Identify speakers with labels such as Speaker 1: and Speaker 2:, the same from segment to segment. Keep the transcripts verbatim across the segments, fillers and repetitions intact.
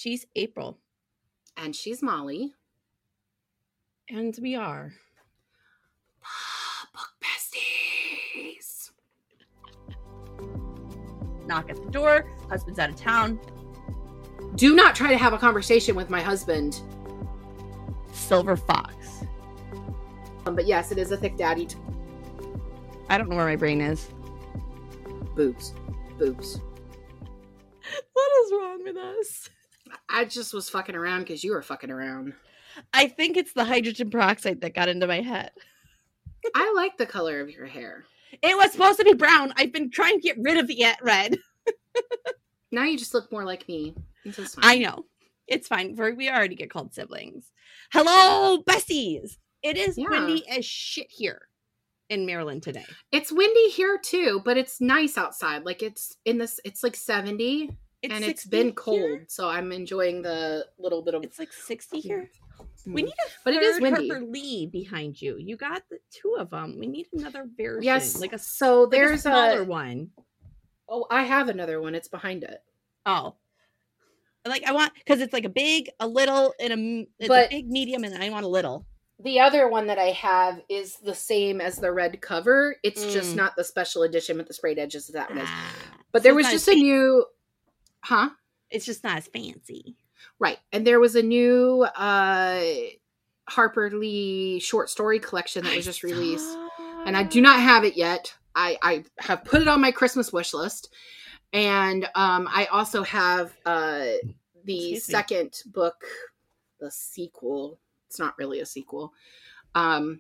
Speaker 1: She's April.
Speaker 2: And she's Molly.
Speaker 1: And we are
Speaker 2: Book Besties.
Speaker 1: Knock at the door. Husband's out of town.
Speaker 2: Do not try to have a conversation with my husband.
Speaker 1: Silver Fox.
Speaker 2: Um, but yes, it is a thick daddy. T-
Speaker 1: I don't know where my brain is.
Speaker 2: Boobs. Boobs.
Speaker 1: What is wrong with us?
Speaker 2: I just was fucking around because you were fucking around.
Speaker 1: I think it's the hydrogen peroxide that got into my head.
Speaker 2: I like the color of your hair.
Speaker 1: It was supposed to be brown. I've been trying to get rid of it yet red.
Speaker 2: Now you just look more like me. It's just fine.
Speaker 1: I know. It's fine. We're, we already get called siblings. Hello, besties. It is
Speaker 2: Yeah.
Speaker 1: windy as shit here in Maryland today.
Speaker 2: It's windy here too, but it's nice outside. Like it's in this, it's like seventy
Speaker 1: It's
Speaker 2: and it's
Speaker 1: sixty
Speaker 2: been cold.
Speaker 1: here.
Speaker 2: So I'm enjoying the little bit of.
Speaker 1: It's like sixty here.
Speaker 2: Mm.
Speaker 1: We need a
Speaker 2: But it is
Speaker 1: third
Speaker 2: windy.
Speaker 1: Harper Lee behind you. You got the two of them. We need another version.
Speaker 2: Yes.
Speaker 1: Like a,
Speaker 2: so
Speaker 1: like
Speaker 2: there's
Speaker 1: a smaller
Speaker 2: a.
Speaker 1: one.
Speaker 2: Oh, I have another one. It's behind it.
Speaker 1: Oh. Like I want, because it's like a big, a little, and a, it's
Speaker 2: But-
Speaker 1: a big, medium, and I want a little.
Speaker 2: The other one that I have is the same as the red cover. It's just
Speaker 1: Mm.
Speaker 2: not the special edition with the sprayed edges that one is.
Speaker 1: Ah.
Speaker 2: But
Speaker 1: So
Speaker 2: there
Speaker 1: it's
Speaker 2: was
Speaker 1: not
Speaker 2: just
Speaker 1: as
Speaker 2: a new, huh?
Speaker 1: It's just not as fancy.
Speaker 2: Right. And there was a new uh Harper Lee short story collection that was just released. And I do not have it yet. I, I have put it on my Christmas wish list. And um, I also have uh, the
Speaker 1: Excuse me.
Speaker 2: second book, the sequel. It's not really a sequel. Um,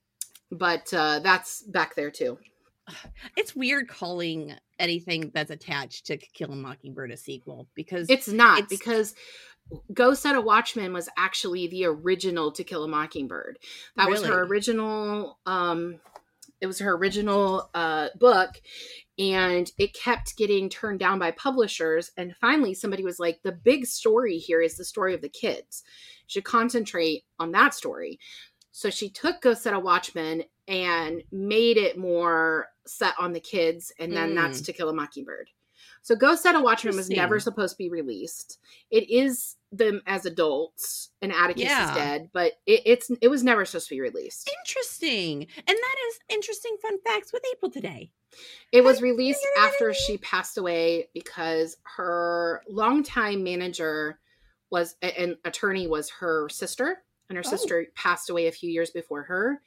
Speaker 2: but uh, that's back there too.
Speaker 1: It's weird calling anything that's attached to Kill a Mockingbird a sequel because
Speaker 2: It's not
Speaker 1: It's-
Speaker 2: because Go Set a Watchman was actually the original To Kill a Mockingbird. That was her
Speaker 1: Really?
Speaker 2: original. Um, it was her original uh, book, and it kept getting turned down by publishers. And finally, somebody was like, "The big story here is the story of the kids. You should concentrate on that story." So she took Go Set a Watchman and made it more set on the kids, and then
Speaker 1: Mm.
Speaker 2: that's To Kill a Mockingbird. So Go Set a Watchman was never
Speaker 1: Interesting.
Speaker 2: supposed to be released. It is them as adults, and Atticus
Speaker 1: Yeah.
Speaker 2: is dead, but it, it's it was never supposed to be released.
Speaker 1: interesting. And that is interesting fun facts with April today.
Speaker 2: It was released
Speaker 1: figured it
Speaker 2: after
Speaker 1: out.
Speaker 2: she passed away because her longtime manager was an attorney was her sister, and her
Speaker 1: Oh.
Speaker 2: sister passed away a few years before her,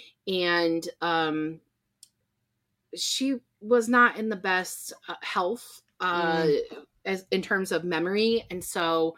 Speaker 2: and um, she was not in the best uh, health uh, as in terms of memory, and so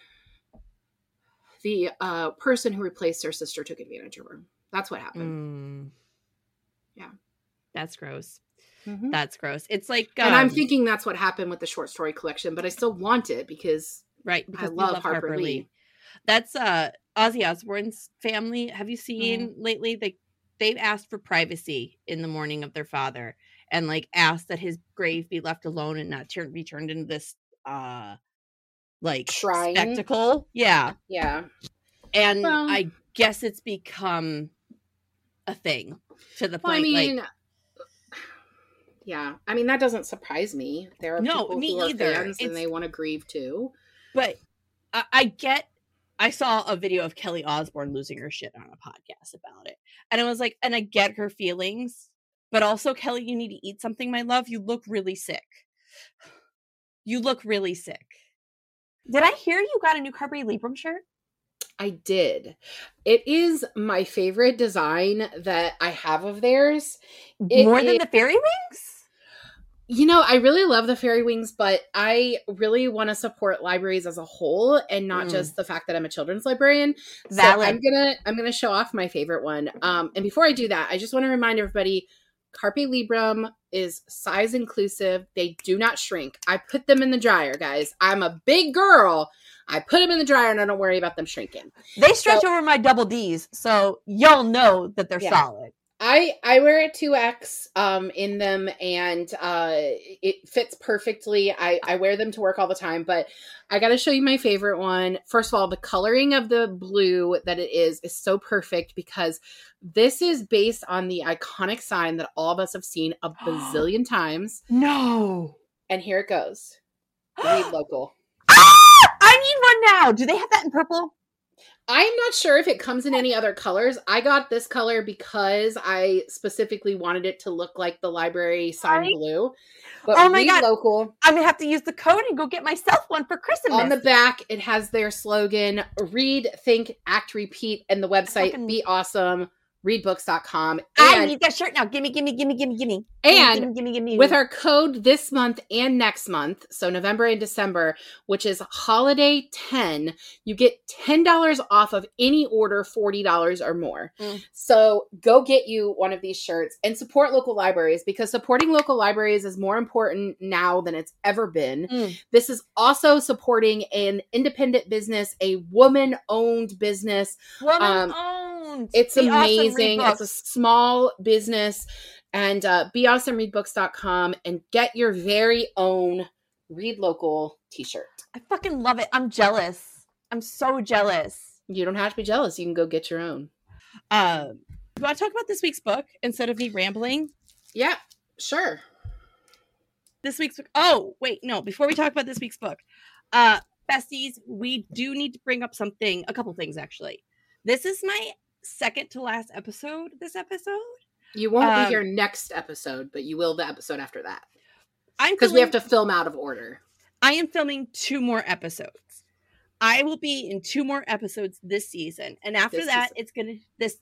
Speaker 2: the uh, person who replaced her sister took advantage of her. That's what happened.
Speaker 1: Mm.
Speaker 2: Yeah.
Speaker 1: That's gross.
Speaker 2: Mhm.
Speaker 1: That's gross. It's like
Speaker 2: And I'm
Speaker 1: um,
Speaker 2: thinking that's what happened with the short story collection, but I still want it because
Speaker 1: right because
Speaker 2: I
Speaker 1: we
Speaker 2: love Harper Lee.
Speaker 1: That's uh Ozzy Osbourne's family. Have you seen
Speaker 2: Mm-hmm.
Speaker 1: lately? They they've asked for privacy in the mourning of their father, and like asked that his grave be left alone and not turn be turned into this uh like
Speaker 2: Shrine?
Speaker 1: spectacle. Yeah,
Speaker 2: Yeah.
Speaker 1: and
Speaker 2: Well-
Speaker 1: I guess it's become a thing to the
Speaker 2: Well, I
Speaker 1: point
Speaker 2: mean,
Speaker 1: like
Speaker 2: yeah. I mean, that doesn't surprise me. There are
Speaker 1: No,
Speaker 2: people
Speaker 1: me
Speaker 2: who are
Speaker 1: either.
Speaker 2: fans and
Speaker 1: It's-
Speaker 2: they want to grieve too.
Speaker 1: but I, I get I saw a video of Kelly Osbourne losing her shit on a podcast about it. And I was like, and I get her feelings, but also, Kelly, you need to eat something, my love. You look really sick. You look really sick. Did I hear you got a new Carberry Libram shirt?
Speaker 2: I did. It is my favorite design that I have of theirs. It
Speaker 1: More than
Speaker 2: is-
Speaker 1: the fairy wings?
Speaker 2: You know, I really love the fairy wings, but I really want to support libraries as a whole and not
Speaker 1: Mm.
Speaker 2: just the fact that I'm a children's librarian.
Speaker 1: Valid.
Speaker 2: So I'm gonna I'm gonna show off my favorite one. Um, and before I do that, I just want to remind everybody, Carpe Libram is size inclusive. They do not shrink. I put them in the dryer, guys. I'm a big girl. I put them in the dryer and I don't worry about them shrinking.
Speaker 1: They stretch
Speaker 2: So-
Speaker 1: over my double D's, so y'all know that they're
Speaker 2: Yeah.
Speaker 1: solid.
Speaker 2: I I wear a two X um in them, and uh it fits perfectly. I I wear them to work all the time, but I got to show you my favorite one. First of all, the coloring of the blue that it is is so perfect because this is based on the iconic sign that all of us have seen a bazillion times.
Speaker 1: No.
Speaker 2: And here it goes. Read local.
Speaker 1: Ah! I need one Wow. Do they have that in purple?
Speaker 2: I'm not sure if it comes in any other colors. I got this color because I specifically wanted it to look like the library sign
Speaker 1: Right?
Speaker 2: blue. But
Speaker 1: Oh my
Speaker 2: read
Speaker 1: God.
Speaker 2: local.
Speaker 1: I'm going to have to use the code and go get myself one for Christmas.
Speaker 2: On the back, it has their slogan, read, think, act, repeat, and the website,
Speaker 1: fucking-
Speaker 2: be awesome, read books dot com.
Speaker 1: I
Speaker 2: And,
Speaker 1: need that shirt now. Gimme, gimme, gimme, gimme, gimme.
Speaker 2: and
Speaker 1: gimme, gimme, gimme, gimme.
Speaker 2: with our code this month and next month, so November and December, which is holiday ten, you get ten dollars off of any order forty dollars or more.
Speaker 1: Mm.
Speaker 2: So go get you one of these shirts and support local libraries, because supporting local libraries is more important now than it's ever been.
Speaker 1: Mm.
Speaker 2: This is also supporting an independent business, a woman-owned business.
Speaker 1: Woman
Speaker 2: um,
Speaker 1: owned.
Speaker 2: It's
Speaker 1: Be awesome, read
Speaker 2: amazing. It's a
Speaker 1: books.
Speaker 2: small business. And uh, be awesome read books dot com and get your very own Read Local t-shirt.
Speaker 1: I fucking love it. I'm jealous. I'm so jealous.
Speaker 2: You don't have to be jealous. You can go get your own.
Speaker 1: Um, you want to talk about this week's book instead of me rambling?
Speaker 2: Yeah, sure.
Speaker 1: This week's book. Oh, wait, no. Before we talk about this week's book, uh, besties, we do need to bring up something. A couple things, actually. This is my second to last episode. This episode.
Speaker 2: You won't
Speaker 1: Um,
Speaker 2: be here next episode, but you will the episode after that.
Speaker 1: I'm
Speaker 2: Because we have
Speaker 1: filming-
Speaker 2: to film out of order.
Speaker 1: I am filming two more episodes. I will be in two more episodes this season, and after
Speaker 2: This
Speaker 1: that,
Speaker 2: season.
Speaker 1: it's gonna. This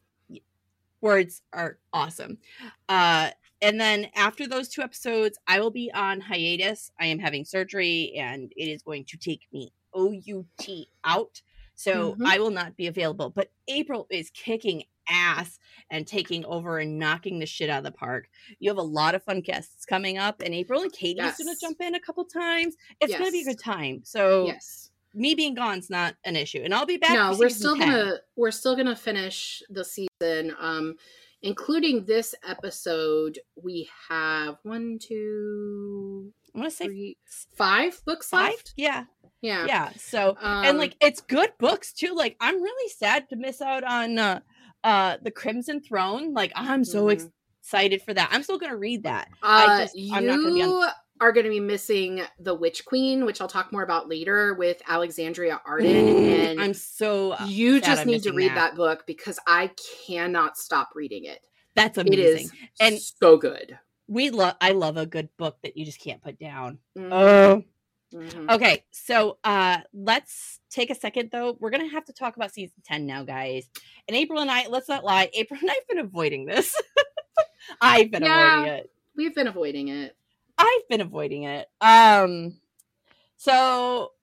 Speaker 1: words are awesome. Uh, and then after those two episodes, I will be on hiatus. I am having surgery, and it is going to take me O U T out, so
Speaker 2: Mhm.
Speaker 1: I will not be available. But April is kicking ass and taking over and knocking the shit out of the park. You have a lot of fun guests coming up, and April and Katie's
Speaker 2: Yes.
Speaker 1: gonna jump in a couple times. It's gonna be a
Speaker 2: Yes.
Speaker 1: good time. So
Speaker 2: Yes.
Speaker 1: me being gone's not an issue, and I'll be back.
Speaker 2: No,
Speaker 1: for
Speaker 2: we're
Speaker 1: season
Speaker 2: still
Speaker 1: ten.
Speaker 2: gonna we're still gonna finish the season. Um, including this episode, we have one, two,
Speaker 1: I want to say
Speaker 2: three, five books
Speaker 1: five.
Speaker 2: left.
Speaker 1: Yeah,
Speaker 2: Yeah.
Speaker 1: yeah. So
Speaker 2: Um,
Speaker 1: and like it's good books too. Like I'm really sad to miss out on uh, uh the Crimson Throne. Like I'm so
Speaker 2: Mhm.
Speaker 1: ex- excited for that. I'm still gonna read that.
Speaker 2: Uh,
Speaker 1: I just
Speaker 2: you
Speaker 1: I'm not gonna be on.
Speaker 2: are going to be missing The Witch Queen, which I'll talk more about later with Alexandria Arden.
Speaker 1: Mm,
Speaker 2: And
Speaker 1: I'm so uh,
Speaker 2: you
Speaker 1: sad
Speaker 2: just
Speaker 1: I'm
Speaker 2: need to
Speaker 1: missing
Speaker 2: read
Speaker 1: that.
Speaker 2: that. book because I cannot stop reading it.
Speaker 1: That's
Speaker 2: It
Speaker 1: amazing.
Speaker 2: is
Speaker 1: And-
Speaker 2: so good.
Speaker 1: We love. I love a good book that you just can't put down.
Speaker 2: Mhm.
Speaker 1: Oh.
Speaker 2: Mhm.
Speaker 1: Okay, so uh let's take a second though. We're gonna have to talk about season ten now, guys. And April and I, let's not lie, April and I've been avoiding this. I've been
Speaker 2: Yeah.
Speaker 1: avoiding it.
Speaker 2: We've been avoiding it.
Speaker 1: I've been avoiding it. Um so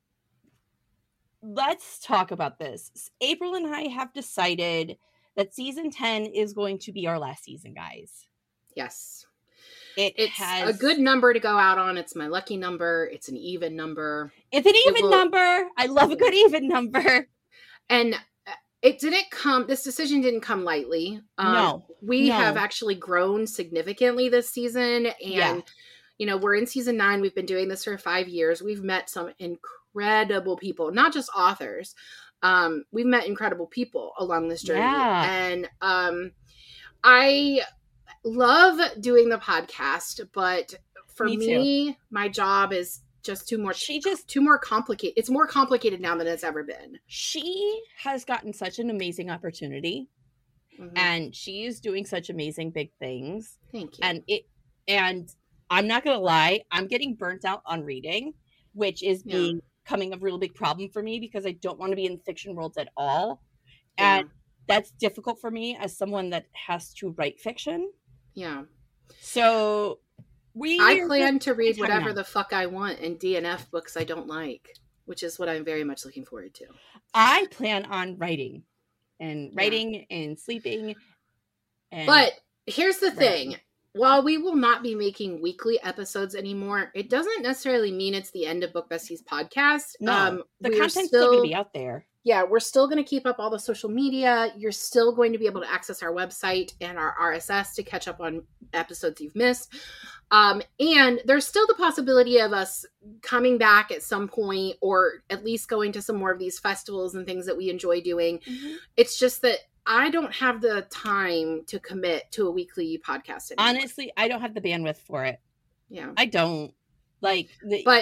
Speaker 1: let's talk about this. April and I have decided that season ten is going to be our last season, guys.
Speaker 2: Yes.
Speaker 1: It
Speaker 2: It's
Speaker 1: has
Speaker 2: a good number to go out on. It's my lucky number. It's an even number.
Speaker 1: It's an even
Speaker 2: will-
Speaker 1: number. I love a good even number.
Speaker 2: And uh, it didn't come, this decision didn't come lightly. Um,
Speaker 1: No,
Speaker 2: We
Speaker 1: no.
Speaker 2: have actually grown significantly this season. And,
Speaker 1: Yeah.
Speaker 2: you know, we're in season nine. We've been doing this for five years. We've met some incredible people, not just authors. Um, we've met incredible people along this journey.
Speaker 1: Yeah.
Speaker 2: And um, I love doing the podcast, but for
Speaker 1: Me
Speaker 2: me,
Speaker 1: too.
Speaker 2: my job is just too more
Speaker 1: She just
Speaker 2: too more complicated. It's more complicated now than it's ever been.
Speaker 1: she has gotten such an amazing opportunity,
Speaker 2: Mhm.
Speaker 1: and she is doing such amazing big things.
Speaker 2: Thank you.
Speaker 1: And it and I'm not gonna lie, I'm getting burnt out on reading, which is
Speaker 2: Yeah.
Speaker 1: being becoming a real big problem for me because I don't want to be in the fiction world at all.
Speaker 2: yeah.
Speaker 1: And that's difficult for me as someone that has to write fiction.
Speaker 2: yeah.
Speaker 1: So we
Speaker 2: I
Speaker 1: are
Speaker 2: plan
Speaker 1: just-
Speaker 2: to read
Speaker 1: it's hard
Speaker 2: whatever
Speaker 1: now.
Speaker 2: the fuck I want and D N F books I don't like, which is what I'm very much looking forward to.
Speaker 1: I plan on writing and
Speaker 2: Yeah.
Speaker 1: writing and sleeping. And
Speaker 2: But here's the
Speaker 1: Right.
Speaker 2: thing. While we will not be making weekly episodes anymore, it doesn't necessarily mean it's the end of Book Besties podcast.
Speaker 1: no,
Speaker 2: Um,
Speaker 1: the
Speaker 2: we're
Speaker 1: content's still gonna be out there.
Speaker 2: Yeah, we're still going to keep up all the social media. You're still going to be able to access our website and our R S S to catch up on episodes you've missed. Um, and there's still the possibility of us coming back at some point, or at least going to some more of these festivals and things that we enjoy doing. It's just that I don't have the time to commit to a weekly podcast anymore.
Speaker 1: Honestly, I don't have the bandwidth for it.
Speaker 2: Yeah.
Speaker 1: I don't like the
Speaker 2: But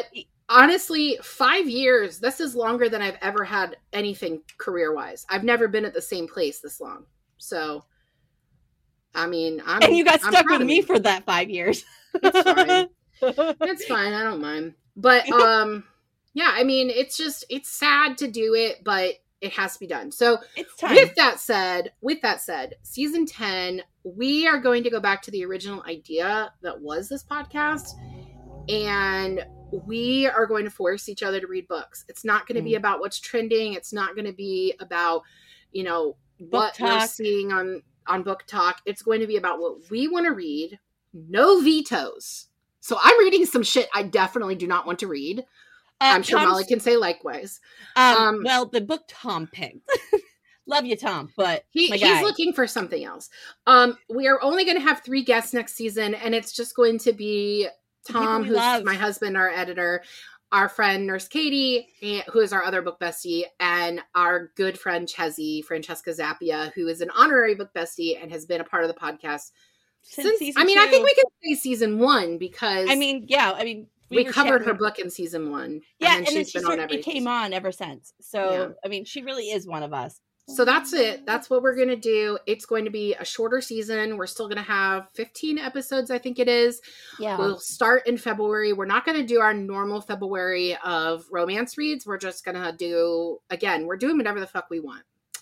Speaker 2: honestly, five years, this is longer than I've ever had anything career-wise. I've never been at the same place this long. So, I mean, I'm
Speaker 1: And you got
Speaker 2: I'm
Speaker 1: stuck
Speaker 2: proud
Speaker 1: with
Speaker 2: of
Speaker 1: me for that five years.
Speaker 2: It's fine. It's fine. I don't mind. But um yeah, I mean, it's just it's sad to do it, but it has to be done. So
Speaker 1: It's time.
Speaker 2: with that said, with that said, season ten, we are going to go back to the original idea that was this podcast, and we are going to force each other to read books. It's not going to be
Speaker 1: Mm.
Speaker 2: about what's trending. It's not going to be about, you know,
Speaker 1: Book
Speaker 2: what we're
Speaker 1: talk.
Speaker 2: seeing on on Book Talk. It's going to be about what we want to read. No vetoes. So I'm reading some shit I definitely do not want to read.
Speaker 1: Uh,
Speaker 2: I'm sure
Speaker 1: Tom's-
Speaker 2: Molly can say likewise.
Speaker 1: Um,
Speaker 2: Um,
Speaker 1: well, the book Tom picked. Love you, Tom, but
Speaker 2: He,
Speaker 1: my
Speaker 2: he's
Speaker 1: guy.
Speaker 2: looking for something else. Um, we are only going to have three guests next season, and it's just going to be
Speaker 1: The people
Speaker 2: Tom,
Speaker 1: we
Speaker 2: who's
Speaker 1: love.
Speaker 2: my husband, our editor, our friend Nurse Katie, and, who is our other book bestie, and our good friend Chezzy, Francesca Zappia, who is an honorary book bestie and has been a part of the podcast
Speaker 1: Since
Speaker 2: since.
Speaker 1: season
Speaker 2: I mean, I think
Speaker 1: two.
Speaker 2: we can say season one because
Speaker 1: I mean, yeah, I mean,
Speaker 2: we,
Speaker 1: were
Speaker 2: covered her
Speaker 1: chatting-
Speaker 2: book in season one.
Speaker 1: Yeah,
Speaker 2: and
Speaker 1: and
Speaker 2: then
Speaker 1: then
Speaker 2: she's
Speaker 1: she
Speaker 2: been on
Speaker 1: certainly
Speaker 2: every
Speaker 1: came on ever since. So,
Speaker 2: Yeah.
Speaker 1: I mean, she really is one of us.
Speaker 2: So that's it. That's what we're going to do. It's going to be a shorter season. We're still going to have fifteen episodes, I think it is.
Speaker 1: Yeah.
Speaker 2: We'll start in February. We're not going to do our normal February of romance reads. We're just going to do, again, we're doing whatever the fuck we want.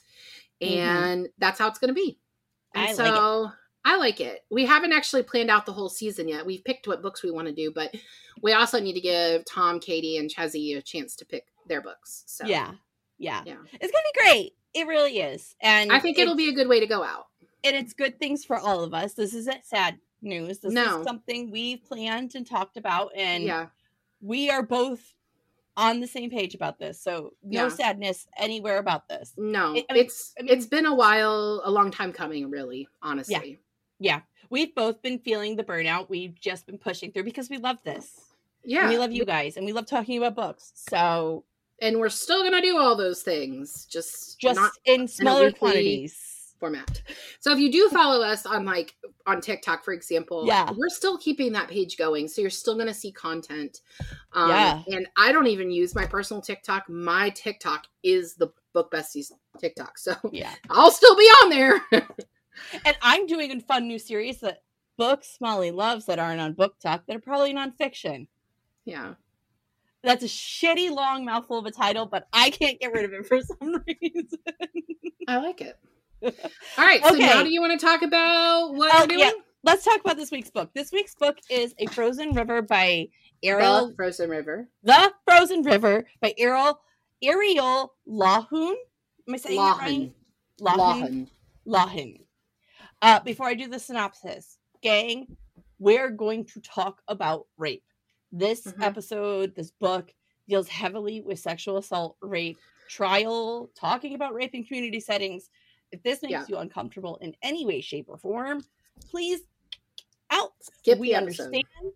Speaker 2: And that's how it's going to be. And
Speaker 1: I like
Speaker 2: so I like it. We haven't actually planned out the whole season yet. We've picked what books we want to do, but we also need to give Tom, Katie, and Chezzy a chance to pick their books. So
Speaker 1: Yeah. Yeah.
Speaker 2: Yeah.
Speaker 1: It's going to be great. It really is. And
Speaker 2: I think it'll
Speaker 1: it's-
Speaker 2: be a good way to go out.
Speaker 1: and it's good things for all of us. This isn't sad news. This
Speaker 2: No.
Speaker 1: is something we've planned and talked about, and
Speaker 2: Yeah.
Speaker 1: we are both on the same page about this. So no
Speaker 2: Yeah.
Speaker 1: sadness anywhere about this.
Speaker 2: No,
Speaker 1: It- I mean-
Speaker 2: it's
Speaker 1: I mean-
Speaker 2: it's been a while, a long time coming, really, honestly.
Speaker 1: Yeah. We've both been feeling the burnout. We've just been pushing through because we love this.
Speaker 2: Yeah.
Speaker 1: And we love you guys, and we love talking about books. So
Speaker 2: And we're still gonna do all those things, just
Speaker 1: just
Speaker 2: not
Speaker 1: in smaller
Speaker 2: weekly-
Speaker 1: quantities.
Speaker 2: format. So if you do follow us on like on TikTok, for example,
Speaker 1: Yeah.
Speaker 2: we're still keeping that page going. So you're still gonna see content. Um
Speaker 1: Yeah.
Speaker 2: and I don't even use my personal TikTok. My TikTok is the Book Besties TikTok. So
Speaker 1: Yeah.
Speaker 2: I'll still be on there.
Speaker 1: And I'm doing a fun new series that books Molly loves that aren't on Book Talk that are probably nonfiction.
Speaker 2: Yeah.
Speaker 1: That's a shitty long mouthful of a title, but I can't get rid of it for some reason.
Speaker 2: I like it. All right. So
Speaker 1: Okay.
Speaker 2: now do you want to talk about what
Speaker 1: Oh,
Speaker 2: we're doing?
Speaker 1: yeah. Let's talk about this week's book. This week's book is A Frozen River by Ariel.
Speaker 2: The Frozen River.
Speaker 1: The Frozen River by Ariel Ariel Lahun. Am I saying that right?
Speaker 2: Lahan.
Speaker 1: Lahun. Lahun. Uh, before I do the synopsis, gang, we're going to talk about rape. This
Speaker 2: Mhm.
Speaker 1: episode, this book, deals heavily with sexual assault, rape, trial, talking about rape in community settings. If this makes
Speaker 2: Yeah.
Speaker 1: you uncomfortable in any way, shape, or form, please out.
Speaker 2: Skip
Speaker 1: we
Speaker 2: the episode.
Speaker 1: understand.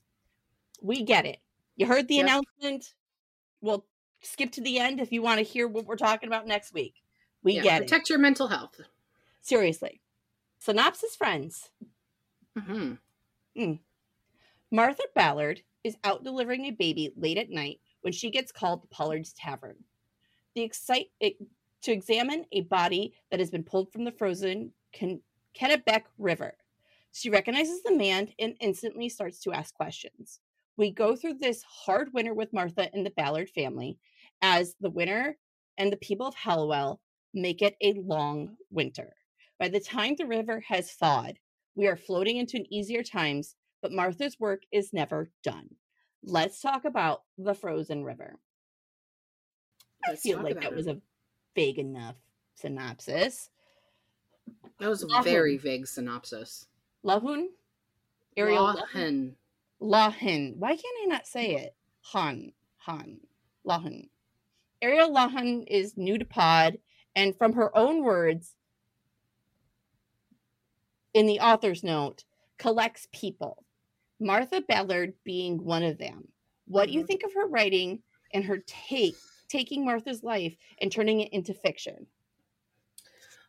Speaker 1: We get it. You heard the
Speaker 2: Yep.
Speaker 1: announcement. Well, skip to the end if you want to hear what we're talking about next week. We
Speaker 2: Yeah,
Speaker 1: get it.
Speaker 2: protect your mental health.
Speaker 1: Seriously. Synopsis, friends.
Speaker 2: hmm
Speaker 1: Martha Ballard is out delivering a baby late at night when she gets called to Pollard's Tavern. The excite it, to examine a body that has been pulled from the frozen Ken- Kennebec River. She recognizes the man and instantly starts to ask questions. We go through this hard winter with Martha and the Ballard family as the winter and the people of Hallowell make it a long winter. By the time the river has thawed, we are floating into an easier times, but Martha's work is never done. Let's talk about the Frozen River. I
Speaker 2: Let's
Speaker 1: feel
Speaker 2: talk
Speaker 1: like
Speaker 2: about
Speaker 1: that
Speaker 2: it.
Speaker 1: was a vague enough synopsis.
Speaker 2: That was a
Speaker 1: Lahun.
Speaker 2: very vague synopsis.
Speaker 1: Lahun? Ariel Lahun?
Speaker 2: Lahan.
Speaker 1: Lahun. Why can't I not say it? Han. Han. Lahun. Ariel Lahun is new to Pod, and from her own words, in the author's note, collects people. Martha Ballard being one of them. What do you
Speaker 2: Mhm.
Speaker 1: think of her writing and her take taking Martha's life and turning it into fiction?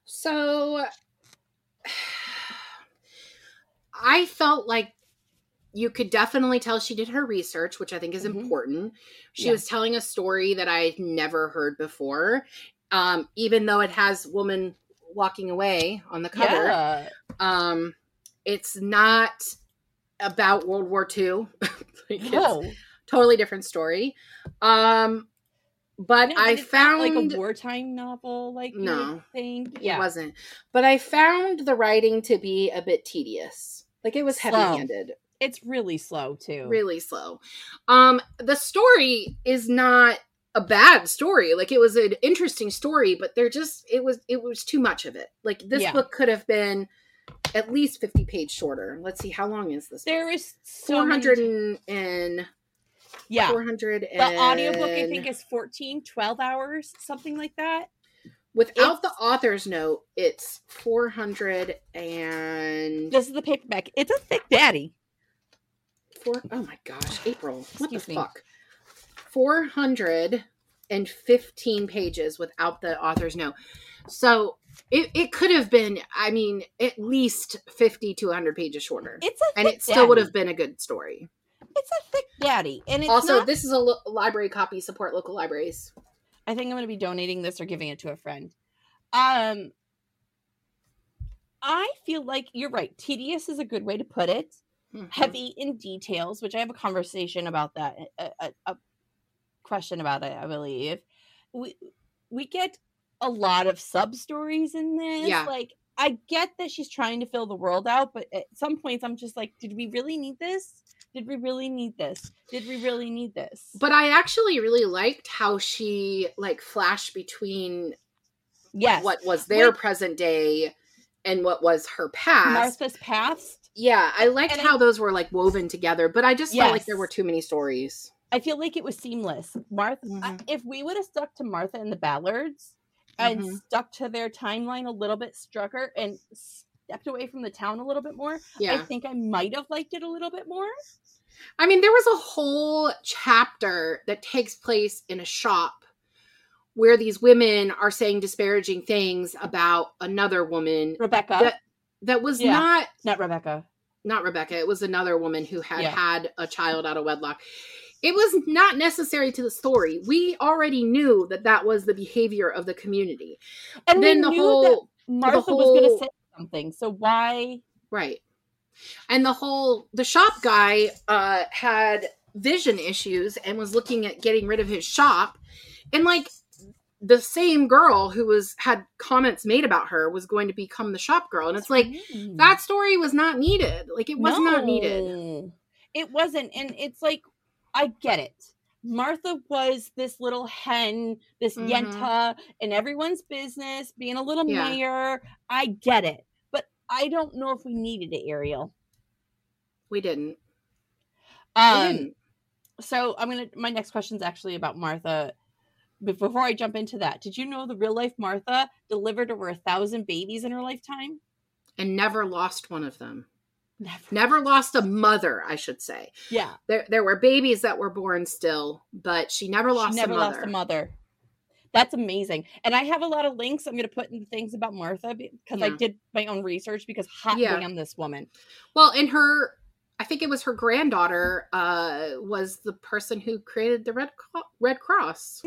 Speaker 2: So I felt like you could definitely tell she did her research, which I think is
Speaker 1: Mhm.
Speaker 2: important. She
Speaker 1: Yeah.
Speaker 2: was telling a story that I never heard before. Um, even though it has woman walking away on the cover.
Speaker 1: Yeah.
Speaker 2: Um, it's not about World War Two. Like,
Speaker 1: No.
Speaker 2: it's totally different story. Um, but
Speaker 1: No,
Speaker 2: I
Speaker 1: and it's
Speaker 2: found
Speaker 1: not like a wartime novel, like you
Speaker 2: No.
Speaker 1: would think.
Speaker 2: it
Speaker 1: Yeah.
Speaker 2: wasn't. But I found the writing to be a bit tedious. Like it was
Speaker 1: Slow.
Speaker 2: heavy-handed.
Speaker 1: It's really slow too.
Speaker 2: Really slow. Um, the story is not a bad story. Like it was an interesting story, but there just it was it was too much of it. Like this
Speaker 1: Yeah.
Speaker 2: book could have been at least fifty page shorter. Let's see, how long is this?
Speaker 1: There
Speaker 2: book?
Speaker 1: is so
Speaker 2: four hundred
Speaker 1: many-
Speaker 2: and
Speaker 1: yeah.
Speaker 2: four hundred
Speaker 1: The
Speaker 2: and
Speaker 1: audiobook I think is fourteen, twelve hours, something like that.
Speaker 2: without
Speaker 1: It's-
Speaker 2: the author's note, it's four hundred and
Speaker 1: This is the paperback. It's a thick daddy.
Speaker 2: four oh my gosh, April. What
Speaker 1: Excuse
Speaker 2: the
Speaker 1: me.
Speaker 2: fuck? four hundred fifteen pages without the author's note. So it, it could have been, I mean, at least fifty to one hundred pages shorter.
Speaker 1: It's a thick
Speaker 2: And it still
Speaker 1: daddy.
Speaker 2: would have been a good story.
Speaker 1: It's a thick daddy. And it's
Speaker 2: Also,
Speaker 1: not-
Speaker 2: this is a lo- library copy. Support local libraries.
Speaker 1: I think I'm going to be donating this or giving it to a friend. Um, I feel like you're right. Tedious is a good way to put it.
Speaker 2: Mhm.
Speaker 1: Heavy in details, which I have a conversation about that, a, a, a question about it, I believe. We we get a lot of sub stories in this.
Speaker 2: Yeah.
Speaker 1: Like, I get that she's trying to fill the world out, but at some points I'm just like, did we really need this? Did we really need this? Did we really need this?
Speaker 2: But I actually really liked how she like flashed between
Speaker 1: yes,
Speaker 2: what was their
Speaker 1: Like-
Speaker 2: present day and what was her past.
Speaker 1: Martha's past.
Speaker 2: Yeah, I liked
Speaker 1: And I-
Speaker 2: how those were like woven together, but I just felt like
Speaker 1: Yes.
Speaker 2: there were too many stories.
Speaker 1: I feel like it was seamless. Martha, I-
Speaker 2: Mhm.
Speaker 1: if we would have stuck to Martha and the Ballards and
Speaker 2: Mhm.
Speaker 1: stuck to their timeline a little bit strucker and stepped away from the town a little bit more, I
Speaker 2: Yeah.
Speaker 1: think I might have liked it a little bit more.
Speaker 2: I mean, there was a whole chapter that takes place in a shop where these women are saying disparaging things about another woman
Speaker 1: Rebecca,
Speaker 2: that that was
Speaker 1: Yeah.
Speaker 2: not
Speaker 1: not Rebecca.
Speaker 2: not Rebecca. It was another woman who had
Speaker 1: Yeah.
Speaker 2: had a child out of wedlock. It was not necessary to the story. We already knew that that was the behavior of the community.
Speaker 1: And
Speaker 2: then
Speaker 1: we
Speaker 2: the
Speaker 1: knew
Speaker 2: whole
Speaker 1: that Martha was going
Speaker 2: whole-
Speaker 1: to say something. So why?
Speaker 2: right. And the whole the shop guy uh had vision issues and was looking at getting rid of his shop. And like the same girl who was had comments made about her was going to become the shop girl. And it's like
Speaker 1: Mm.
Speaker 2: that story was not needed. Like it was not needed.
Speaker 1: No, It wasn't. And it's like, I get it. Martha was this little hen, this
Speaker 2: Mhm.
Speaker 1: yenta in everyone's business, being a little
Speaker 2: Yeah.
Speaker 1: mayor. I get it. But I don't know if we needed it, Ariel.
Speaker 2: We didn't. We
Speaker 1: Um,
Speaker 2: didn't.
Speaker 1: so I'm gonna my next question is actually about Martha. But before I jump into that, did you know the real life Martha delivered over a thousand babies in her lifetime?
Speaker 2: And never lost one of them.
Speaker 1: Never.
Speaker 2: Never lost a mother, I should say.
Speaker 1: Yeah.
Speaker 2: There there were babies that were born still, but she never lost
Speaker 1: she never
Speaker 2: a mother.
Speaker 1: lost a mother. That's amazing. And I have a lot of links I'm going to put in things about Martha because I
Speaker 2: Yeah.
Speaker 1: did my own research because hot
Speaker 2: Yeah.
Speaker 1: damn this woman.
Speaker 2: Well, and her, I think it was her granddaughter, uh, was the person who created the Red Cro- Red Cross.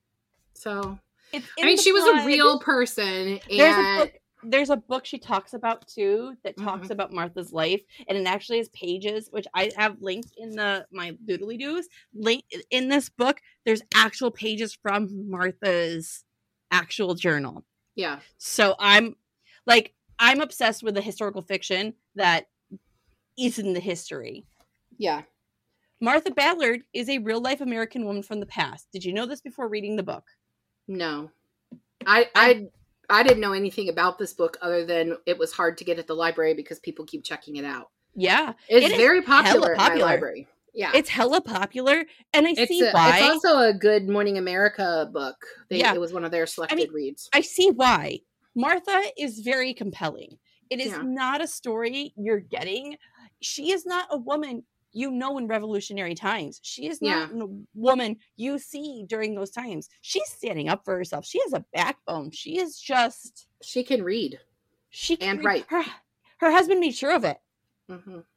Speaker 2: So,
Speaker 1: It's
Speaker 2: I
Speaker 1: in
Speaker 2: mean,
Speaker 1: the
Speaker 2: she was
Speaker 1: blood.
Speaker 2: a real person,
Speaker 1: There's a
Speaker 2: and
Speaker 1: book. There's a book she talks about too that talks
Speaker 2: Mhm.
Speaker 1: about Martha's life, and it actually has pages which I have linked in the my doodly doos. Link in this book. There's actual pages from Martha's actual journal.
Speaker 2: yeah,
Speaker 1: So I'm like I'm obsessed with the historical fiction that isn't the history.
Speaker 2: yeah.
Speaker 1: Martha Ballard is a real life American woman from the past. Did you know this before reading the book?
Speaker 2: No, I, I, I didn't know anything about this book other than it was hard to get at the library because people keep checking it out.
Speaker 1: Yeah,
Speaker 2: It's
Speaker 1: It is
Speaker 2: very popular at my
Speaker 1: popular.
Speaker 2: library. Yeah,
Speaker 1: it's hella popular, and I
Speaker 2: It's,
Speaker 1: see
Speaker 2: a-
Speaker 1: why.
Speaker 2: it's also a Good Morning America book. They,
Speaker 1: Yeah.
Speaker 2: It was one of their selected reads.
Speaker 1: I see why. Martha is very compelling. It is
Speaker 2: Yeah.
Speaker 1: not a story you're getting. She is not a woman you know in revolutionary times. She is not a woman you see during those times. She's standing up for herself. She has a backbone. She is just
Speaker 2: She can read.
Speaker 1: she can
Speaker 2: And
Speaker 1: read-
Speaker 2: write.
Speaker 1: Her, her husband made sure of it.
Speaker 2: hmm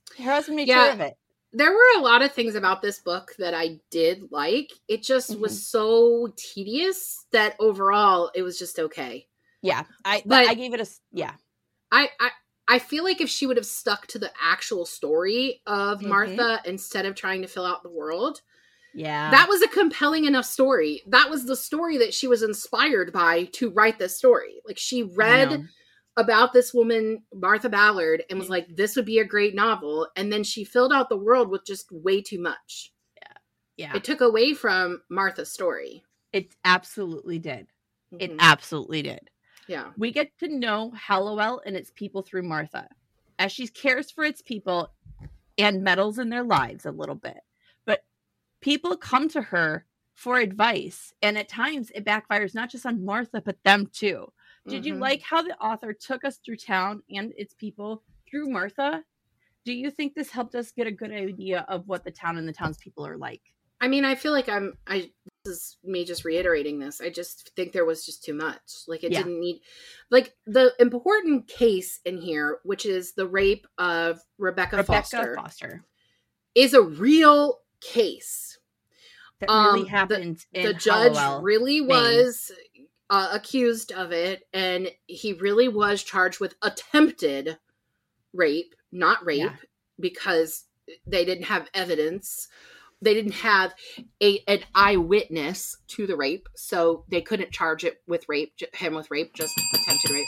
Speaker 1: Her husband made
Speaker 2: Yeah.
Speaker 1: sure of it.
Speaker 2: There were a lot of things about this book that I did like. It just
Speaker 1: Mhm.
Speaker 2: was so tedious that overall it was just okay.
Speaker 1: Yeah, I
Speaker 2: But-
Speaker 1: I gave it a s- yeah.
Speaker 2: I, I I feel like if she would have stuck to the actual story of
Speaker 1: Mhm.
Speaker 2: Martha instead of trying to fill out the world,
Speaker 1: Yeah.
Speaker 2: that was a compelling enough story. That was the story that she was inspired by to write this story. Like, she
Speaker 1: I
Speaker 2: read
Speaker 1: know.
Speaker 2: about this woman, Martha Ballard, and was
Speaker 1: Yeah.
Speaker 2: like, this would be a great novel. And then she filled out the world with just way too much.
Speaker 1: Yeah.
Speaker 2: It took away from Martha's story.
Speaker 1: It absolutely did. It
Speaker 2: Mhm.
Speaker 1: absolutely did.
Speaker 2: Yeah.
Speaker 1: We get to know Hallowell and its people through Martha, as she cares for its people and meddles in their lives a little bit. But people come to her for advice, and at times it backfires not just on Martha, but them too. Did you
Speaker 2: Mhm.
Speaker 1: like how the author took us through town and its people through Martha? Do you think this helped us get a good idea of what the town and the townspeople are like?
Speaker 2: I mean, I feel like I'm, I, this is me just reiterating this. I just think there was just too much. Like, it
Speaker 1: Yeah.
Speaker 2: didn't need, like, the important case in here, which is the rape of Rebecca,
Speaker 1: Rebecca
Speaker 2: Foster,
Speaker 1: Foster.
Speaker 2: is a real case.
Speaker 1: That really
Speaker 2: Um,
Speaker 1: happened in
Speaker 2: The judge
Speaker 1: Hallowell,
Speaker 2: really
Speaker 1: Maine.
Speaker 2: was uh, accused of it, and he really was charged with attempted rape, not rape,
Speaker 1: Yeah.
Speaker 2: because they didn't have evidence. They didn't have a an eyewitness to the rape, so they couldn't charge it with rape, j- him with rape, just attempted rape.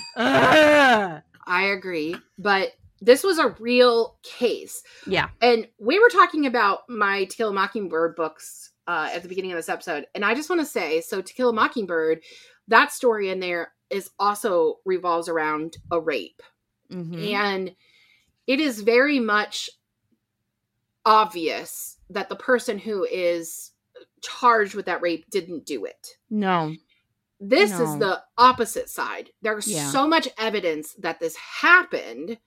Speaker 1: Ugh.
Speaker 2: I agree, but this was a real case.
Speaker 1: Yeah.
Speaker 2: And we were talking about my To Kill a Mockingbird books uh, at the beginning of this episode, and I just want to say, so To Kill a Mockingbird, that story in there is also revolves around a rape,
Speaker 1: Mhm.
Speaker 2: and it is very much obvious that the person who is charged with that rape didn't do it.
Speaker 1: No.
Speaker 2: This is
Speaker 1: No.
Speaker 2: the opposite side. There's
Speaker 1: Yeah.
Speaker 2: so much evidence that this happened,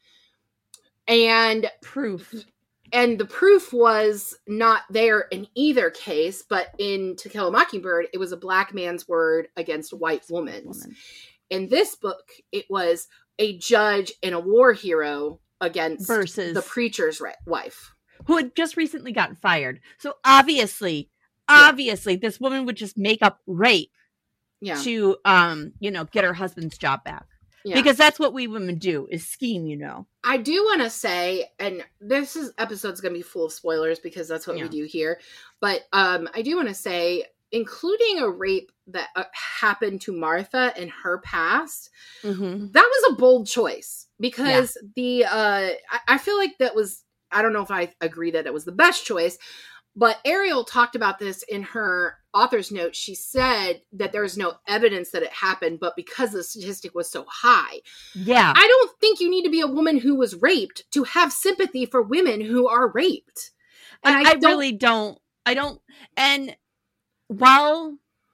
Speaker 2: and
Speaker 1: Proof.
Speaker 2: and the proof was not there in either case, but in To Kill a Mockingbird, it was a black man's word against a white woman's.
Speaker 1: Woman.
Speaker 2: In this book, it was a judge and a war hero against
Speaker 1: Versus
Speaker 2: the preacher's re- wife.
Speaker 1: who had just recently gotten fired. So obviously,
Speaker 2: Yeah.
Speaker 1: obviously, this woman would just make up rape
Speaker 2: Yeah.
Speaker 1: to, um, you know, get her husband's job back.
Speaker 2: Yeah.
Speaker 1: Because that's what we women do, is scheme, you know.
Speaker 2: I do want to say, and this is episode's going to be full of spoilers because that's what
Speaker 1: Yeah.
Speaker 2: we do here. But um, I do want to say, including a rape that uh, happened to Martha in her past,
Speaker 1: Mm-hmm.
Speaker 2: that was a bold choice because the uh, I, I feel like that was, I don't know if I agree that it was the best choice, but Ariel talked about this in her author's note. She said that there's no evidence that it happened, but because the statistic was so high,
Speaker 1: Yeah.
Speaker 2: I don't think you need to be a woman who was raped to have sympathy for women who are raped. And
Speaker 1: I,
Speaker 2: I,
Speaker 1: I
Speaker 2: don't,
Speaker 1: really don't. I don't. And while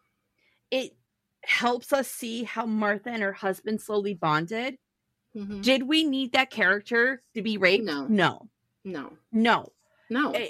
Speaker 1: it helps us see how Martha and her husband slowly bonded,
Speaker 2: Mhm.
Speaker 1: did we need that character to be raped?
Speaker 2: No.
Speaker 1: No.
Speaker 2: no,
Speaker 1: No.
Speaker 2: no.
Speaker 1: It-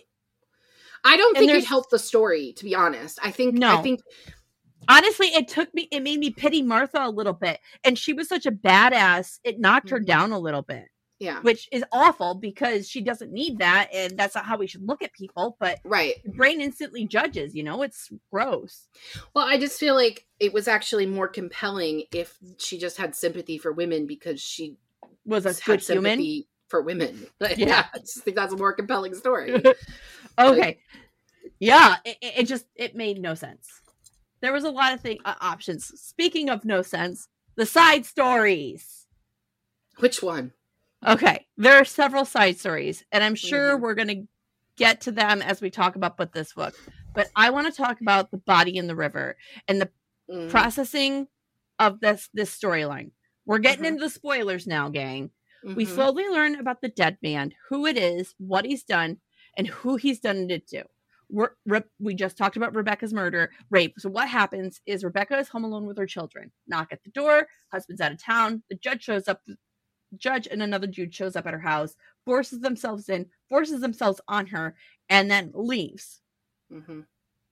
Speaker 2: I don't
Speaker 1: and
Speaker 2: think it
Speaker 1: there's-
Speaker 2: helped the story, to be honest. I think,
Speaker 1: No.
Speaker 2: I think,
Speaker 1: Honestly, it took me, it made me pity Martha a little bit. And she was such a badass, it knocked her
Speaker 2: Mhm.
Speaker 1: down a little bit,
Speaker 2: yeah,
Speaker 1: which is awful because she doesn't need that. And that's not how we should look at people. But
Speaker 2: right.
Speaker 1: the brain instantly judges, you know, it's gross.
Speaker 2: Well, I just feel like it was actually more compelling if she just had sympathy for women because she
Speaker 1: Was a
Speaker 2: had
Speaker 1: good human.
Speaker 2: sympathy for women.
Speaker 1: Yeah.
Speaker 2: Yeah, I just think that's a more compelling story.
Speaker 1: Okay. Yeah, it, it it just it made no sense. There was a lot of thing uh, options. Speaking of no sense, the side stories.
Speaker 2: Which one?
Speaker 1: Okay, there are several side stories, and I'm sure
Speaker 2: Mhm.
Speaker 1: we're going to get to them as we talk about but this book. But I want to talk about the body in the river and the
Speaker 2: Mhm.
Speaker 1: processing of this this storyline. We're getting
Speaker 2: Mhm.
Speaker 1: into the spoilers now, gang. We
Speaker 2: Mhm.
Speaker 1: slowly learn about the dead man, who it is, what he's done, and who he's done it to. We're, Re- we just talked about Rebecca's murder, rape. So what happens is Rebecca is home alone with her children. Knock at the door. Husband's out of town. The judge shows up. The judge and another dude shows up at her house, forces themselves in, forces themselves on her, and then leaves.
Speaker 2: Mhm.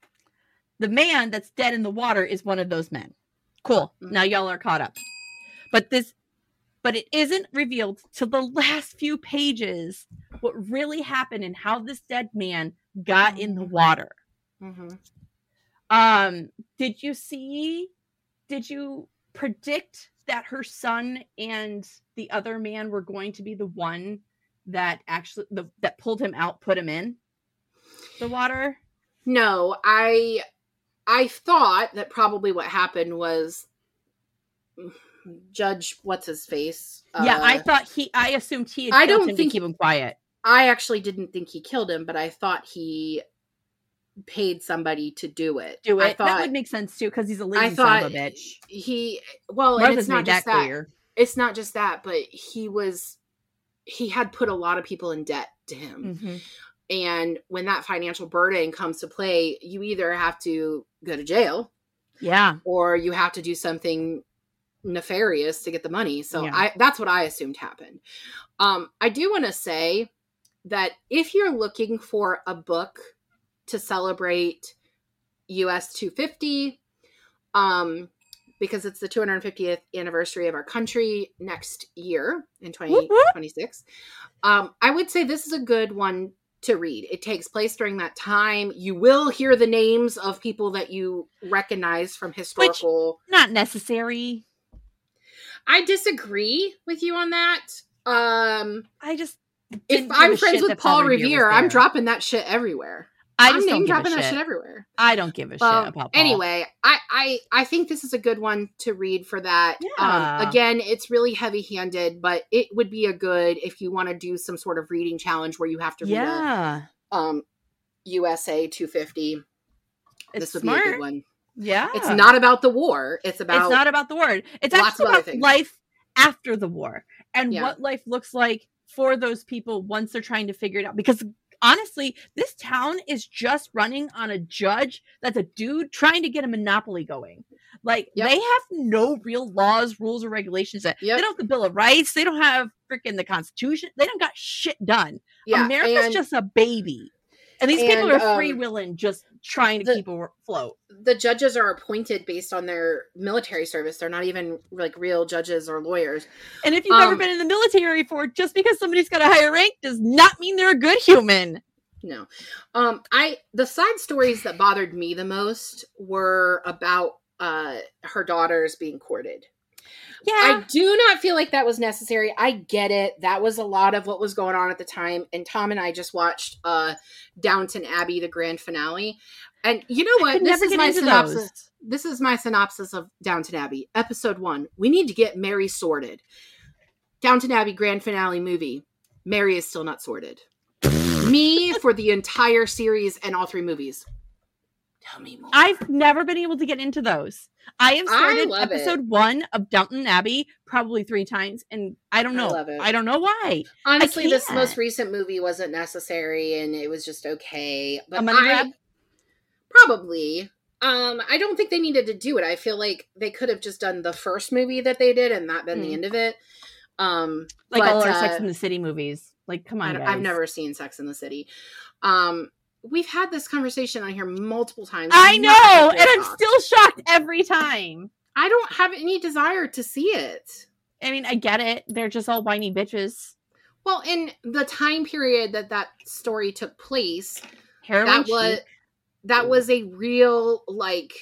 Speaker 1: The man that's dead in the water is one of those men. Cool.
Speaker 2: Mhm.
Speaker 1: Now y'all are caught up. But this but it isn't revealed till the last few pages what really happened and how this dead man got mm-hmm. in the water. Mm-hmm. Um, did you see, did you predict that her son and the other man were going to be the one that actually, the, that pulled him out, put him in the water?
Speaker 2: No, I, I thought that probably what happened was Judge, what's his face?
Speaker 1: Yeah, uh, I thought he, I assumed he had I killed don't him think, to keep him quiet.
Speaker 2: I actually didn't think he killed him, but I thought he paid somebody to do it.
Speaker 1: Do it.
Speaker 2: I thought,
Speaker 1: that would make sense too, because he's a lazy son of a bitch.
Speaker 2: He, well, and it's not just that. Clear. It's not just that, but he was, he had put a lot of people in debt to him. Mm-hmm. And when that financial burden comes to play, you either have to go to jail.
Speaker 1: Yeah.
Speaker 2: Or you have to do something nefarious to get the money. So yeah. I that's what I assumed happened. Um, I do want to say that if you're looking for a book to celebrate U S two fifty, um, because it's the two hundred fiftieth anniversary of our country next year in twenty twenty-six, um, I would say this is a good one to read. It takes place during that time. You will hear the names of people that you recognize from historical.
Speaker 1: Which, not necessary.
Speaker 2: I disagree with you on that. Um,
Speaker 1: I just
Speaker 2: if I'm friends with Paul Revere, I'm dropping that shit everywhere.
Speaker 1: I just
Speaker 2: I'm
Speaker 1: don't
Speaker 2: name
Speaker 1: give
Speaker 2: dropping
Speaker 1: a
Speaker 2: that
Speaker 1: shit.
Speaker 2: shit everywhere.
Speaker 1: I don't give a
Speaker 2: well,
Speaker 1: shit about Paul.
Speaker 2: Anyway, I, I I think this is a good one to read for that.
Speaker 1: Yeah.
Speaker 2: Um, again, it's really heavy-handed, but it would be a good if you want to do some sort of reading challenge where you have to read
Speaker 1: yeah.
Speaker 2: a um, U S A two fifty.
Speaker 1: It's
Speaker 2: this would
Speaker 1: smart.
Speaker 2: be a good one.
Speaker 1: Yeah.
Speaker 2: It's not about the war. It's about
Speaker 1: It's not about the war. It's actually about life after the war and yeah. what life looks like for those people once they're trying to figure it out. Because honestly, this town is just running on a judge that's a dude trying to get a monopoly going. Like, yep. they have no real laws, rules, or regulations. Yep. They don't have the Bill of Rights. They don't have freaking the Constitution. They don't got shit done. Yeah, America's and, just a baby. And these and, people are um, free-willing, just trying to the, keep afloat.
Speaker 2: The judges are appointed based on their military service. They're not even, like, real judges or lawyers.
Speaker 1: And if you've
Speaker 2: um,
Speaker 1: ever been in the military before, just because somebody's got a higher rank does not mean they're a good human.
Speaker 2: No. Um, I the side stories that bothered me the most were about uh, her daughters being courted.
Speaker 1: Yeah.
Speaker 2: I do not feel like that was necessary. I get it. That was a lot of what was going on at the time. And Tom and I just watched uh, Downton Abbey, the grand finale. And you know what? This is my synopsis. Those. This is my synopsis of Downton Abbey. Episode one. We need to get Mary sorted. Downton Abbey grand finale movie. Mary is still not sorted. Me for the entire series and all three movies. Tell me more.
Speaker 1: I've never been able to get into those. I have started I episode it. one of Downton Abbey probably three times, and I don't know. I love it. I don't know why.
Speaker 2: Honestly, this most recent movie wasn't necessary, and it was just okay. But A money I grab? probably. Um, I don't think they needed to do it. I feel like they could have just done the first movie that they did, and that been mm. the end of it. Um,
Speaker 1: like
Speaker 2: but,
Speaker 1: all our
Speaker 2: uh,
Speaker 1: Sex in the City movies. Like, come on, guys.
Speaker 2: I've never seen Sex in the City. Um. We've had this conversation on here multiple times.
Speaker 1: I know, and I'm still shocked every time.
Speaker 2: I don't have any desire to see it.
Speaker 1: I mean, I get it. They're just all whiny bitches.
Speaker 2: Well, in the time period that that story took place,
Speaker 1: Heroin
Speaker 2: that was
Speaker 1: chic.
Speaker 2: that was a real, like,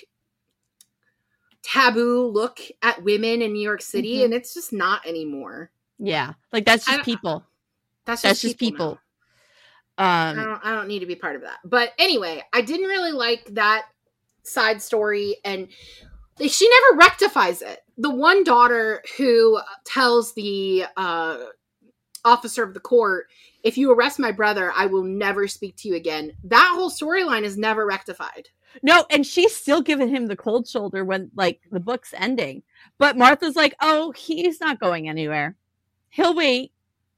Speaker 2: taboo look at women in New York City, mm-hmm. and it's just not anymore.
Speaker 1: Yeah, like, that's just people.
Speaker 2: That's just
Speaker 1: that's just
Speaker 2: people.
Speaker 1: people.
Speaker 2: people. Um, I don't, I don't need to be part of that. But anyway, I didn't really like that side story, and she never rectifies it. The one daughter who tells the uh, officer of the court, if you arrest my brother, I will never speak to you again. That whole storyline is never rectified.
Speaker 1: No, and she's still giving him the cold shoulder when, like, the book's ending. But Martha's like, oh, he's not going anywhere. He'll wait.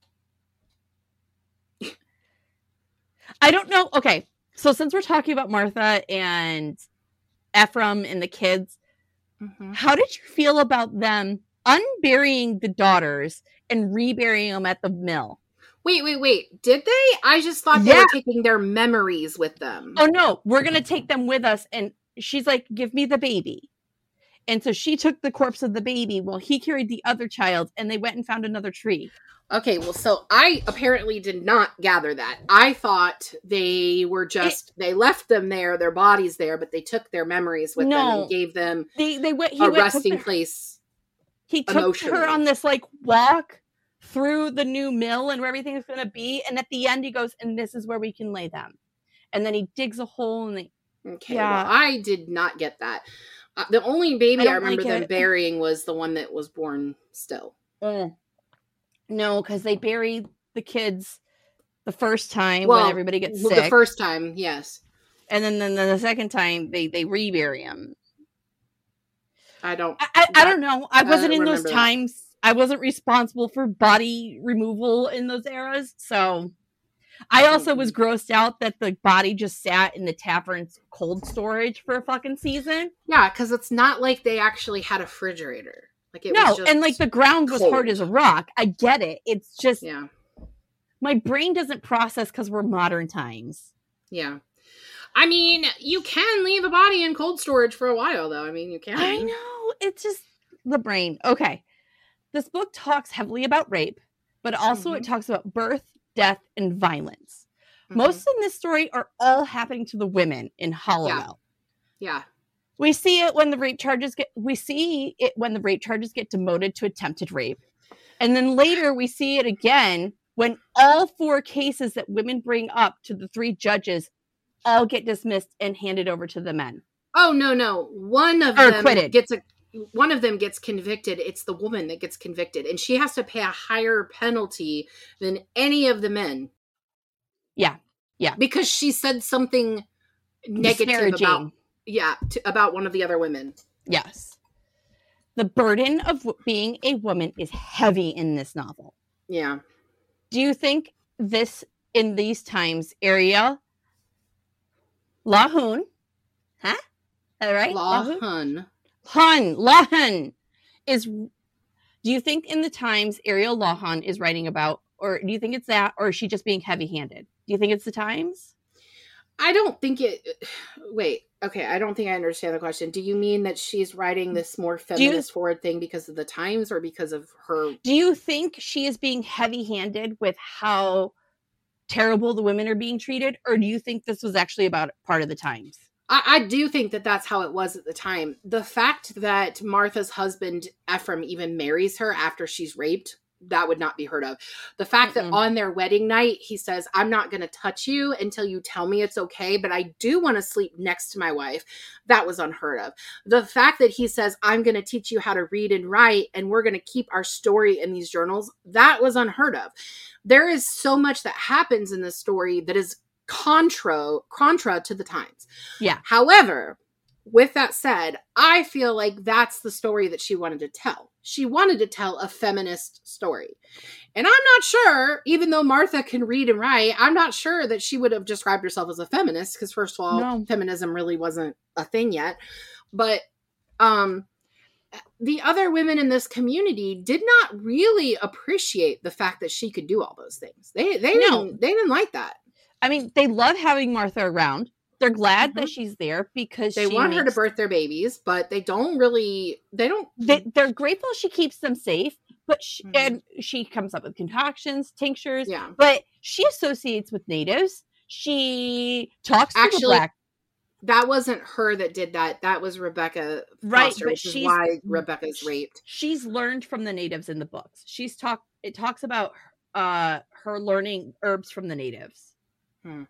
Speaker 1: I don't know. Okay, so since we're talking about Martha and Ephraim and the kids, mm-hmm. how did you feel about them unburying the daughters and reburying them at the mill?
Speaker 2: Wait, wait, wait. Did they? I just thought they yeah. were taking their memories with them.
Speaker 1: Oh, no. We're going to take them with us. And she's like, give me the baby. And so she took the corpse of the baby while he carried the other child, and they went and found another tree.
Speaker 2: Okay, well, so I apparently did not gather that. I thought they were just, it, they left them there, their bodies there, but they took their memories with no, them and gave them
Speaker 1: they, they went, he
Speaker 2: a
Speaker 1: went,
Speaker 2: resting
Speaker 1: her,
Speaker 2: place.
Speaker 1: He took her on this like walk through the new mill and where everything is going to be. And at the end, he goes, and this is where we can lay them. And then he digs a hole and they.
Speaker 2: Okay, yeah. Well, I did not get that. Uh, the only baby I, I remember like them it. burying was the one that was born still.
Speaker 1: Mm. No, because they buried the kids the first time
Speaker 2: well,
Speaker 1: when everybody gets sick.
Speaker 2: The first time, yes.
Speaker 1: And then, then, then the second time, they, they rebury him.
Speaker 2: I don't.
Speaker 1: I, I, I don't know. I wasn't I in those
Speaker 2: that.
Speaker 1: times. I wasn't responsible for body removal in those eras. So I also mm-hmm. was grossed out that the body just sat in the tavern's cold storage for a fucking season.
Speaker 2: Yeah, because it's not like they actually had a refrigerator. Like it
Speaker 1: no,
Speaker 2: was just
Speaker 1: and like the ground was
Speaker 2: cold.
Speaker 1: hard as a rock. I get it. It's just
Speaker 2: yeah.
Speaker 1: my brain doesn't process because we're modern times.
Speaker 2: Yeah. I mean, you can leave a body in cold storage for a while, though. I mean, you can.
Speaker 1: I know. It's just the brain. Okay. This book talks heavily about rape, but also mm-hmm. it talks about birth, death, and violence. Mm-hmm. Most in this story are all happening to the women in Hollowell.
Speaker 2: Yeah. yeah.
Speaker 1: We see it when the rape charges get, we see it when the rape charges get demoted to attempted rape. And then later we see it again when all four cases that women bring up to the three judges all get dismissed and handed over to the men.
Speaker 2: Oh, no, no. One of
Speaker 1: or
Speaker 2: them
Speaker 1: acquitted.
Speaker 2: gets a, one of them gets convicted. It's the woman that gets convicted. And she has to pay a higher penalty than any of the men.
Speaker 1: Yeah. Yeah.
Speaker 2: Because she said something negative about, yeah, to, about one of the other women.
Speaker 1: Yes. The burden of w- being a woman is heavy in this novel.
Speaker 2: Yeah.
Speaker 1: Do you think this, in these times, Ariel Lahun, huh? Is that right?
Speaker 2: Lahun.
Speaker 1: Hun, Lahun is, do you think in the times Ariel Lahun is writing about, or do you think it's that, or is she just being heavy-handed? Do you think it's the times?
Speaker 2: I don't think it, wait, okay, I don't think I understand the question. Do you mean that she's writing this more feminist you, forward thing because of the times or because of her?
Speaker 1: Do you think she is being heavy-handed with how terrible the women are being treated, or do you think this was actually about part of the times?
Speaker 2: I, I do think that that's how it was at the time. The fact that Martha's husband, Ephraim, even marries her after she's raped, that would not be heard of. The fact Mm-mm. that on their wedding night, he says, I'm not going to touch you until you tell me it's okay, but I do want to sleep next to my wife. That was unheard of. The fact that he says, I'm going to teach you how to read and write, and we're going to keep our story in these journals, that was unheard of. There is so much that happens in this story that is contra, contra to the times.
Speaker 1: Yeah.
Speaker 2: However, with that said, I feel like that's the story that she wanted to tell. She wanted to tell a feminist story. And I'm not sure, even though Martha can read and write, I'm not sure that she would have described herself as a feminist, because first of all, no. feminism really wasn't a thing yet. But um, the other women in this community did not really appreciate the fact that she could do all those things. They they
Speaker 1: no.
Speaker 2: didn't they didn't like that.
Speaker 1: I mean, they love having Martha around. They're glad mm-hmm. that she's there because
Speaker 2: they
Speaker 1: she
Speaker 2: want
Speaker 1: makes...
Speaker 2: her to birth their babies, but they don't really, they don't.
Speaker 1: They, they're grateful she keeps them safe, but she, mm-hmm. and she comes up with concoctions, tinctures,
Speaker 2: yeah.
Speaker 1: but she associates with natives. She talks to
Speaker 2: Actually,
Speaker 1: the black.
Speaker 2: That wasn't her that did that. That was Rebecca Foster,
Speaker 1: right, but
Speaker 2: which
Speaker 1: she's,
Speaker 2: is why Rebecca's raped.
Speaker 1: She's learned from the natives in the books. She's talk. It talks about uh, her learning herbs from the natives.
Speaker 2: Hmm.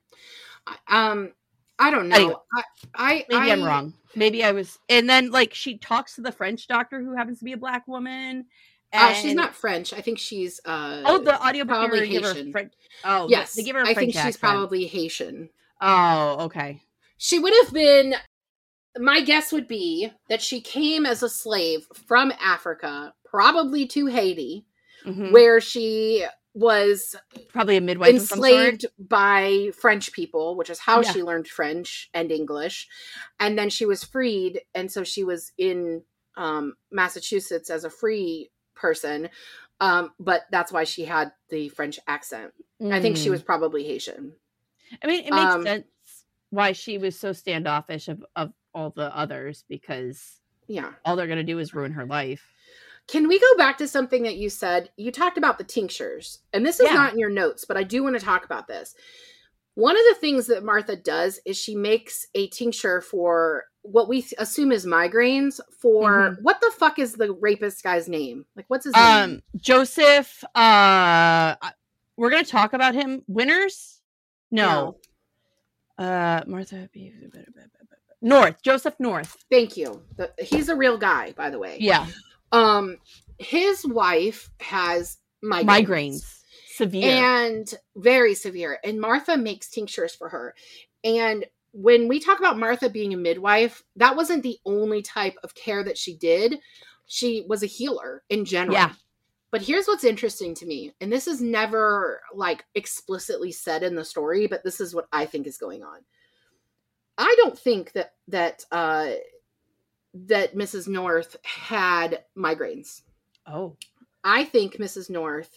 Speaker 2: Um. I don't know.
Speaker 1: Anyway,
Speaker 2: I, I
Speaker 1: maybe
Speaker 2: I,
Speaker 1: I'm wrong. Maybe I was. And then, like, she talks to the French doctor who happens to be a black woman. And...
Speaker 2: Uh, she's not French. I think she's. Uh,
Speaker 1: oh, the audiobook
Speaker 2: probably
Speaker 1: give her
Speaker 2: Haitian.
Speaker 1: French. Oh,
Speaker 2: yes.
Speaker 1: they give her a
Speaker 2: I
Speaker 1: French
Speaker 2: think she's
Speaker 1: accent.
Speaker 2: probably Haitian.
Speaker 1: Oh, okay.
Speaker 2: She would have been. My guess would be that she came as a slave from Africa, probably to Haiti,
Speaker 1: mm-hmm.
Speaker 2: where she was
Speaker 1: probably a midwife
Speaker 2: enslaved by French people, which is how yeah. she learned French and English. And then she was freed. And so she was in um, Massachusetts as a free person. Um, but that's why she had the French accent. Mm. I think she was probably Haitian.
Speaker 1: I mean, it makes
Speaker 2: um,
Speaker 1: sense why she was so standoffish of, of all the others, because
Speaker 2: Yeah.
Speaker 1: All they're going to do is ruin her life.
Speaker 2: Can we go back to something that you said? You talked about the tinctures, and this is
Speaker 1: Yeah.
Speaker 2: not in your notes, but I do want to talk about this. One of the things that Martha does is she makes a tincture for what we assume is migraines for
Speaker 1: Mhm.
Speaker 2: what the fuck is the rapist guy's name? Like, what's his
Speaker 1: Um,
Speaker 2: name?
Speaker 1: Joseph, uh, we're going to talk about him. Winners? No. Uh, Martha North, Joseph North.
Speaker 2: Thank you. The, he's a real guy, by the way.
Speaker 1: Yeah.
Speaker 2: Um, his wife has migraines.
Speaker 1: Migraines. Severe.
Speaker 2: And very severe. And Martha makes tinctures for her. And when we talk about Martha being a midwife, that wasn't the only type of care that she did. She was a healer in general.
Speaker 1: Yeah.
Speaker 2: But here's what's interesting to me. And this is never like explicitly said in the story, but this is what I think is going on. I don't think that that uh that Missus North had migraines.
Speaker 1: Oh.
Speaker 2: I think Missus North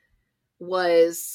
Speaker 2: was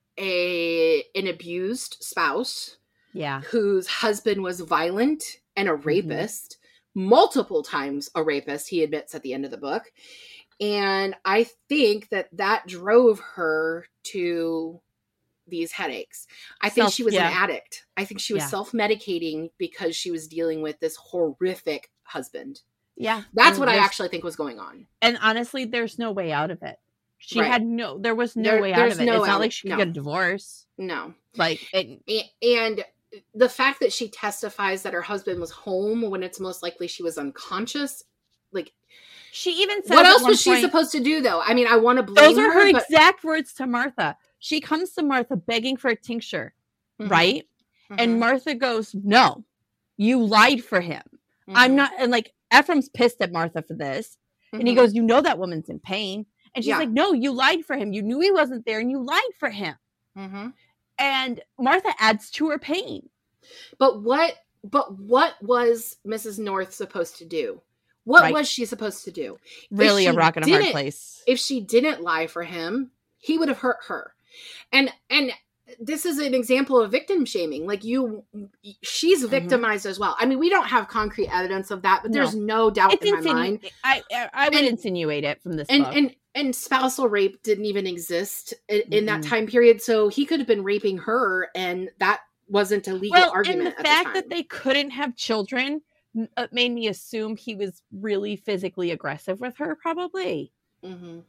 Speaker 2: a an abused spouse,
Speaker 1: yeah,
Speaker 2: whose husband was violent and a rapist, mm-hmm. multiple times a rapist, he admits at the end of the book. And I think that that drove her to these headaches. I Self, think she was yeah. an addict. I think she was yeah. self-medicating because she was dealing with this horrific husband.
Speaker 1: Yeah.
Speaker 2: That's what I actually think was going on.
Speaker 1: And honestly, there's no way out of it. She
Speaker 2: right.
Speaker 1: had no, there was no
Speaker 2: there,
Speaker 1: way out of it.
Speaker 2: No
Speaker 1: it's not
Speaker 2: out,
Speaker 1: like she could
Speaker 2: no.
Speaker 1: get a divorce.
Speaker 2: No.
Speaker 1: Like, it,
Speaker 2: and the fact that she testifies that her husband was home when it's most likely she was unconscious, like,
Speaker 1: she even says
Speaker 2: what else was
Speaker 1: point,
Speaker 2: she supposed to do, though? I mean, I want to blame
Speaker 1: those are
Speaker 2: her,
Speaker 1: her
Speaker 2: but...
Speaker 1: exact words to Martha. She comes to Martha begging for a tincture, mm-hmm. right? Mm-hmm. And Martha goes, no, you lied for him. Mm-hmm. I'm not, and like, Ephraim's pissed at Martha for this. Mm-hmm. And he goes, you know that woman's in pain. And she's yeah. like, no, you lied for him. You knew he wasn't there and you lied for him.
Speaker 2: Mm-hmm.
Speaker 1: And Martha adds to her pain.
Speaker 2: But what, but what was Missus North supposed to do? What right. was she supposed to do?
Speaker 1: Really a rock and a hard place.
Speaker 2: If she didn't lie for him, he would have hurt her. And, and this is an example of victim shaming. Like you, she's victimized mm-hmm. as well. I mean, we don't have concrete evidence of that, but there's no, no doubt
Speaker 1: it's
Speaker 2: in
Speaker 1: insinu-
Speaker 2: my mind.
Speaker 1: I, I would and, insinuate it from this
Speaker 2: and,
Speaker 1: book.
Speaker 2: And, and spousal rape didn't even exist in, in mm-hmm. that time period. So he could have been raping her and that wasn't a legal
Speaker 1: well,
Speaker 2: argument.
Speaker 1: And the
Speaker 2: at
Speaker 1: fact
Speaker 2: the time.
Speaker 1: that they couldn't have children uh, made me assume he was really physically aggressive with her, probably.
Speaker 2: Mm-hmm.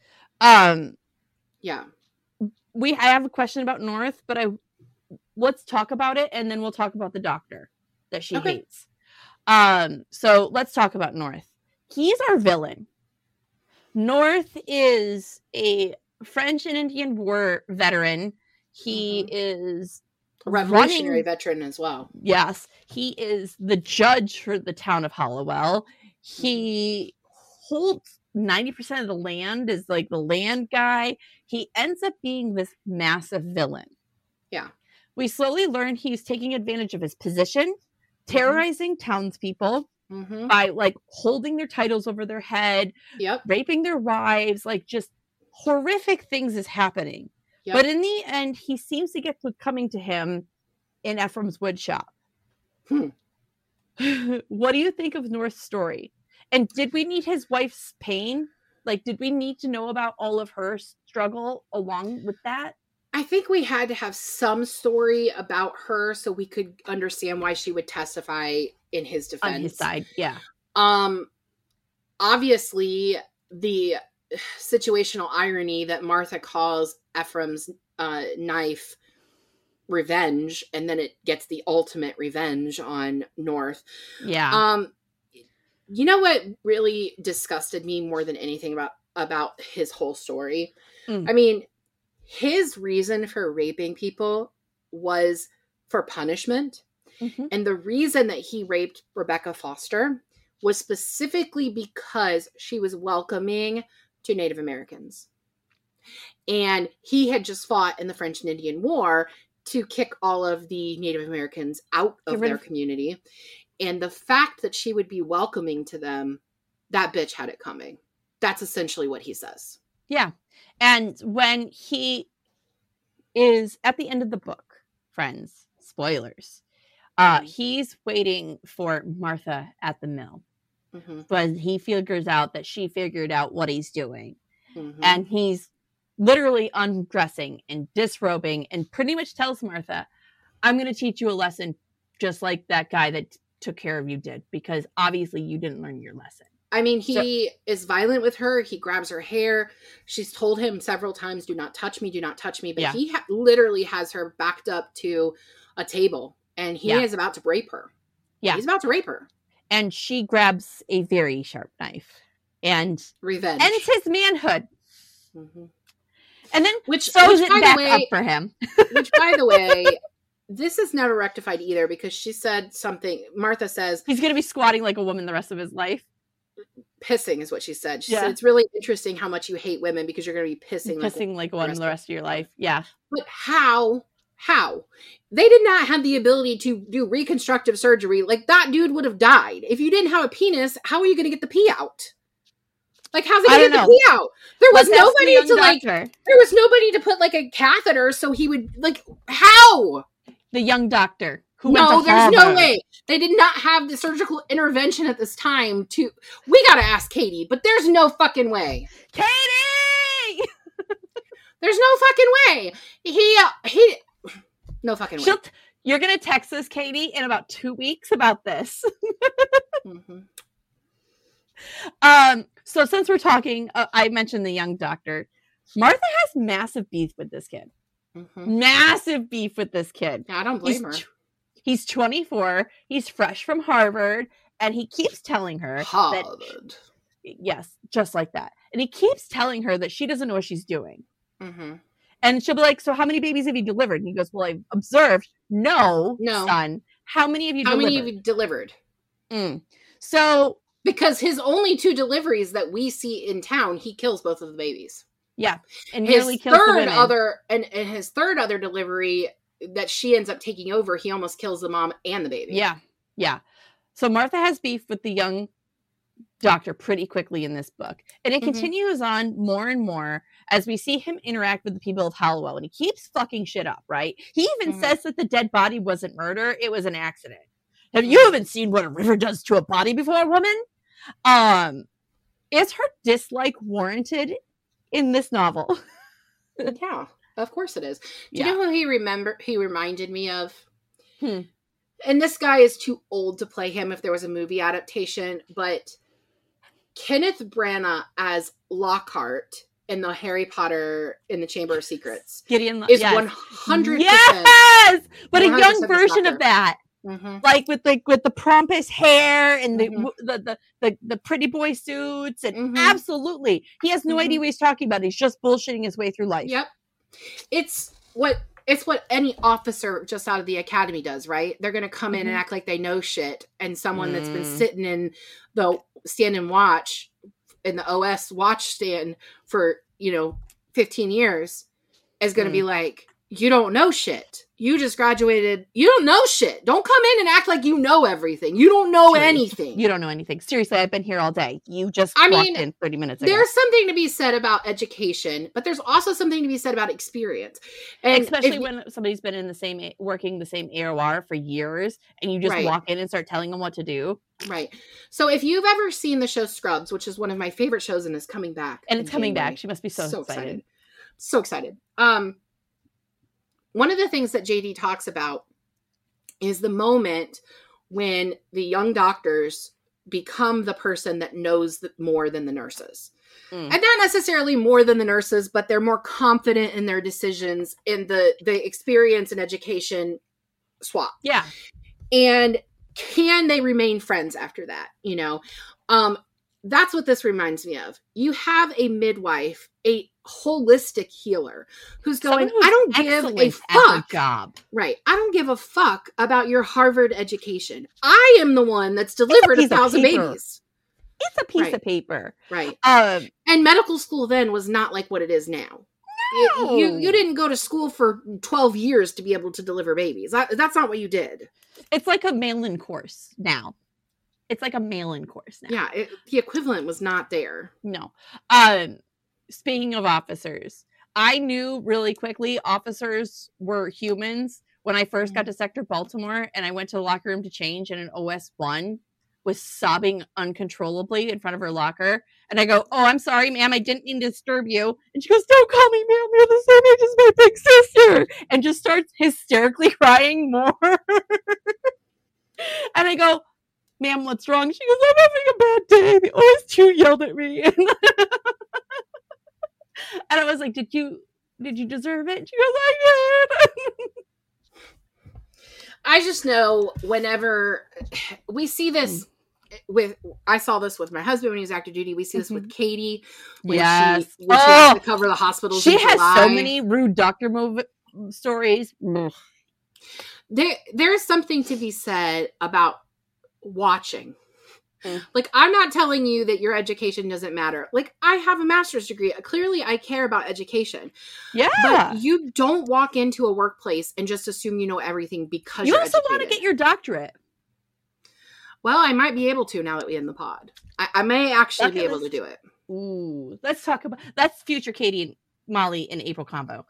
Speaker 1: Um,
Speaker 2: yeah.
Speaker 1: We I have a question about North, but I let's talk about it and then we'll talk about the doctor that she
Speaker 2: okay.
Speaker 1: hates. Um, so let's talk about North. He's our villain. North is a French and Indian War veteran. He mm-hmm. is
Speaker 2: a revolutionary
Speaker 1: running,
Speaker 2: veteran as well.
Speaker 1: Yes. He is the judge for the town of Hollowell. He holds ninety percent of the land, is like the land guy. He ends up being this massive villain.
Speaker 2: Yeah.
Speaker 1: We slowly learn he's taking advantage of his position, terrorizing mm-hmm. townspeople mm-hmm. by like holding their titles over their head,
Speaker 2: yep.
Speaker 1: raping their wives, like just horrific things is happening. Yep. But in the end, he seems to get what's coming to him in Ephraim's wood shop.
Speaker 2: Hmm.
Speaker 1: What do you think of North's story? And did we need his wife's pain? Like, did we need to know about all of her struggle along with that?
Speaker 2: I think we had to have some story about her so we could understand why she would testify in his defense.
Speaker 1: On his side, yeah.
Speaker 2: Um, obviously, the situational irony that Martha calls Ephraim's uh, knife revenge, and then it gets the ultimate revenge on North.
Speaker 1: Yeah.
Speaker 2: Um, you know what really disgusted me more than anything about, about his whole story? Mm. I mean, his reason for raping people was for punishment. Mm-hmm. And the reason that he raped Rebecca Foster was specifically because she was welcoming to Native Americans. And he had just fought in the French and Indian War to kick all of the Native Americans out of their of- community. And the fact that she would be welcoming to them, that bitch had it coming. That's essentially what he says.
Speaker 1: Yeah. And when he is at the end of the book, friends, spoilers, uh, he's waiting for Martha at the mill.
Speaker 2: Mm-hmm.
Speaker 1: But he figures out that she figured out what he's doing.
Speaker 2: Mm-hmm.
Speaker 1: And he's literally undressing and disrobing and pretty much tells Martha, I'm going to teach you a lesson just like that guy that t- took care of you did, because obviously you didn't learn your lesson.
Speaker 2: I mean, he so, is violent with her. He grabs her hair. She's told him several times, do not touch me, do not touch me. But yeah. he ha- literally has her backed up to a table, and he yeah. is about to rape her.
Speaker 1: Yeah.
Speaker 2: He's about to rape her.
Speaker 1: And she grabs a very sharp knife and
Speaker 2: revenge
Speaker 1: ends his manhood.
Speaker 2: Mm-hmm.
Speaker 1: And then
Speaker 2: which
Speaker 1: sews
Speaker 2: which,
Speaker 1: it back
Speaker 2: way,
Speaker 1: up for him.
Speaker 2: Which, by the way, this is never rectified either, because she said something. Martha says
Speaker 1: he's going to be squatting like a woman the rest of his life.
Speaker 2: Pissing is what she said. She
Speaker 1: yeah.
Speaker 2: said it's really interesting how much you hate women because you're going to be pissing,
Speaker 1: pissing like, like a woman the rest of your life. Yeah.
Speaker 2: But how? How? They did not have the ability to do reconstructive surgery. Like, that dude would have died. If you didn't have a penis, how are you going to get the pee out? Like, how's he going to get the pee out? There was
Speaker 1: Let's
Speaker 2: nobody
Speaker 1: the
Speaker 2: to like,
Speaker 1: doctor.
Speaker 2: There was nobody to put like a catheter so he would, like, how?
Speaker 1: The young doctor. Who
Speaker 2: no,
Speaker 1: went to
Speaker 2: there's
Speaker 1: Harvard.
Speaker 2: no way. They did not have the surgical intervention at this time to, we got to ask Katie, but there's no fucking way.
Speaker 1: Katie!
Speaker 2: There's no fucking way. He, uh, he, no fucking way.
Speaker 1: She'll t- you're going to text us, Katie, in about two weeks about this.
Speaker 2: mm-hmm.
Speaker 1: Um, so since we're talking, uh, I mentioned the young doctor. Martha has massive beef with this kid. Mm-hmm. Massive beef with this kid.
Speaker 2: Yeah, I don't blame
Speaker 1: he's,
Speaker 2: her.
Speaker 1: He's twenty-four. He's fresh from Harvard. And he keeps telling her
Speaker 2: Harvard.
Speaker 1: that... Yes, just like that. And he keeps telling her that she doesn't know what she's doing.
Speaker 2: Mm-hmm.
Speaker 1: And she'll be like, so how many babies have you delivered? And he goes, well, I've observed. No,
Speaker 2: no.
Speaker 1: son. How many have you
Speaker 2: how
Speaker 1: delivered?
Speaker 2: How many have you delivered?
Speaker 1: Mm. So...
Speaker 2: Because his only two deliveries that we see in town, he kills both of the babies.
Speaker 1: Yeah. And
Speaker 2: his
Speaker 1: nearly kills
Speaker 2: third
Speaker 1: the women.
Speaker 2: other and, and his third other delivery that she ends up taking over, he almost kills the mom and the baby.
Speaker 1: Yeah. Yeah. So Martha has beef with the young doctor pretty quickly in this book. And it mm-hmm. continues on more and more as we see him interact with the people of Halliwell. And he keeps fucking shit up, right? He even mm-hmm. says that the dead body wasn't murder. It was an accident. Have you even seen what a river does to a body before, a woman? Um, is her dislike warranted in this novel?
Speaker 2: Yeah, of course it is. Do
Speaker 1: yeah.
Speaker 2: you know who he remember? He reminded me of.
Speaker 1: Hmm.
Speaker 2: And this guy is too old to play him if there was a movie adaptation, but Kenneth Branagh as Lockhart in the Harry Potter in the Chamber of Secrets
Speaker 1: Gideon
Speaker 2: is
Speaker 1: yes.
Speaker 2: one hundred percent.
Speaker 1: Yes, but a young version of that.
Speaker 2: Mm-hmm.
Speaker 1: Like with like with the pompous hair and the,
Speaker 2: mm-hmm.
Speaker 1: the, the the the pretty boy suits and
Speaker 2: mm-hmm.
Speaker 1: absolutely he has no
Speaker 2: mm-hmm.
Speaker 1: idea what he's talking about. He's just bullshitting his way through life.
Speaker 2: Yep, it's what it's what any officer just out of the academy does, right? They're going to come mm-hmm. in and act like they know shit, and someone mm. that's been sitting in the stand and watch in the O S watch stand for you know fifteen years is going to mm. be like, you don't know shit. You just graduated. You don't know shit. Don't come in and act like you know everything. You don't know
Speaker 1: Seriously.
Speaker 2: anything.
Speaker 1: You don't know anything. Seriously, I've been here all day. You just
Speaker 2: I
Speaker 1: walked
Speaker 2: mean,
Speaker 1: in thirty minutes ago.
Speaker 2: There's something to be said about education, but there's also something to be said about experience. And
Speaker 1: especially
Speaker 2: if,
Speaker 1: when somebody's been in the same, working the same A O R for years, and you just
Speaker 2: right.
Speaker 1: walk in and start telling them what to do.
Speaker 2: Right. So if you've ever seen the show Scrubs, which is one of my favorite shows and is coming back.
Speaker 1: And it's coming
Speaker 2: January.
Speaker 1: back. She must be so,
Speaker 2: so
Speaker 1: excited.
Speaker 2: excited. So excited. Um, One of the things that J D talks about is the moment when the young doctors become the person that knows more than the nurses. Mm. And not necessarily more than the nurses, but they're more confident in their decisions in the, the experience and education swap.
Speaker 1: Yeah.
Speaker 2: And can they remain friends after that? You know, um, that's what this reminds me of. You have a midwife, a holistic healer who's going,
Speaker 1: who's
Speaker 2: I don't give a fuck.
Speaker 1: Job.
Speaker 2: Right. I don't give a fuck about your Harvard education. I am the one that's delivered a, a thousand babies.
Speaker 1: It's a piece
Speaker 2: right.
Speaker 1: of paper.
Speaker 2: Right.
Speaker 1: Um,
Speaker 2: and medical school then was not like what it is now.
Speaker 1: No.
Speaker 2: You, you didn't go to school for twelve years to be able to deliver babies. That, that's not what you did.
Speaker 1: It's like a mail-in course now. It's like a mail-in course now.
Speaker 2: Yeah, it, the equivalent was not there.
Speaker 1: No. Um, speaking of officers, I knew really quickly officers were humans when I first got to Sector Baltimore and I went to the locker room to change in an O S one. was sobbing uncontrollably in front of her locker. And I go, oh, I'm sorry, ma'am. I didn't mean to disturb you. And she goes, don't call me ma'am. You're the same age as my big sister. And just starts hysterically crying more. And I go, ma'am, what's wrong? She goes, I'm having a bad day. The O S two yelled at me. And I was like, did you did you deserve it? She goes, I did.
Speaker 2: I just know whenever we see this with, I saw this with my husband when he was active duty. We see this mm-hmm. with Katie when
Speaker 1: yes.
Speaker 2: she, when
Speaker 1: oh,
Speaker 2: she has to cover the hospitals.
Speaker 1: She
Speaker 2: in
Speaker 1: has
Speaker 2: July.
Speaker 1: so many rude doctor move stories.
Speaker 2: There, there's something to be said about watching.
Speaker 1: Mm.
Speaker 2: Like, I'm not telling you that your education doesn't matter. Like, I have a master's degree. Clearly, I care about education.
Speaker 1: Yeah.
Speaker 2: But you don't walk into a workplace and just assume you know everything because
Speaker 1: you
Speaker 2: you're
Speaker 1: also
Speaker 2: educated.
Speaker 1: want to get your doctorate.
Speaker 2: Well, I might be able to now that we end the pod. I, I may actually
Speaker 1: okay,
Speaker 2: be able to do it.
Speaker 1: Ooh, let's talk about that's future Katie and Molly and April combo.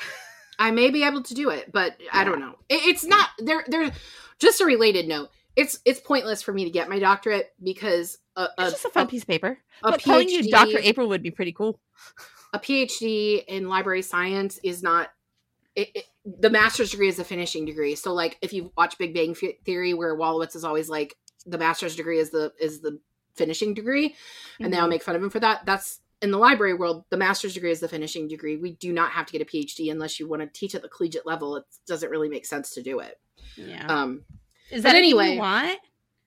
Speaker 2: I may be able to do it, but yeah. I don't know. It, it's not there. There's just a related note. It's it's pointless for me to get my doctorate because a, a,
Speaker 1: it's just a fun
Speaker 2: a,
Speaker 1: piece of paper.
Speaker 2: A
Speaker 1: but
Speaker 2: PhD,
Speaker 1: calling you Doctor April would be pretty cool.
Speaker 2: A PhD in library science is not. It, it, the master's degree is a finishing degree. So, like, if you watch Big Bang Theory, where Wolowitz is always like, the master's degree is the is the finishing degree, and mm-hmm. they all make fun of him for that. That's in the library world. The master's degree is the finishing degree. We do not have to get a PhD unless you want to teach at the collegiate level. It doesn't really make sense to do it.
Speaker 1: Yeah.
Speaker 2: Um.
Speaker 1: Is that anyway? You want?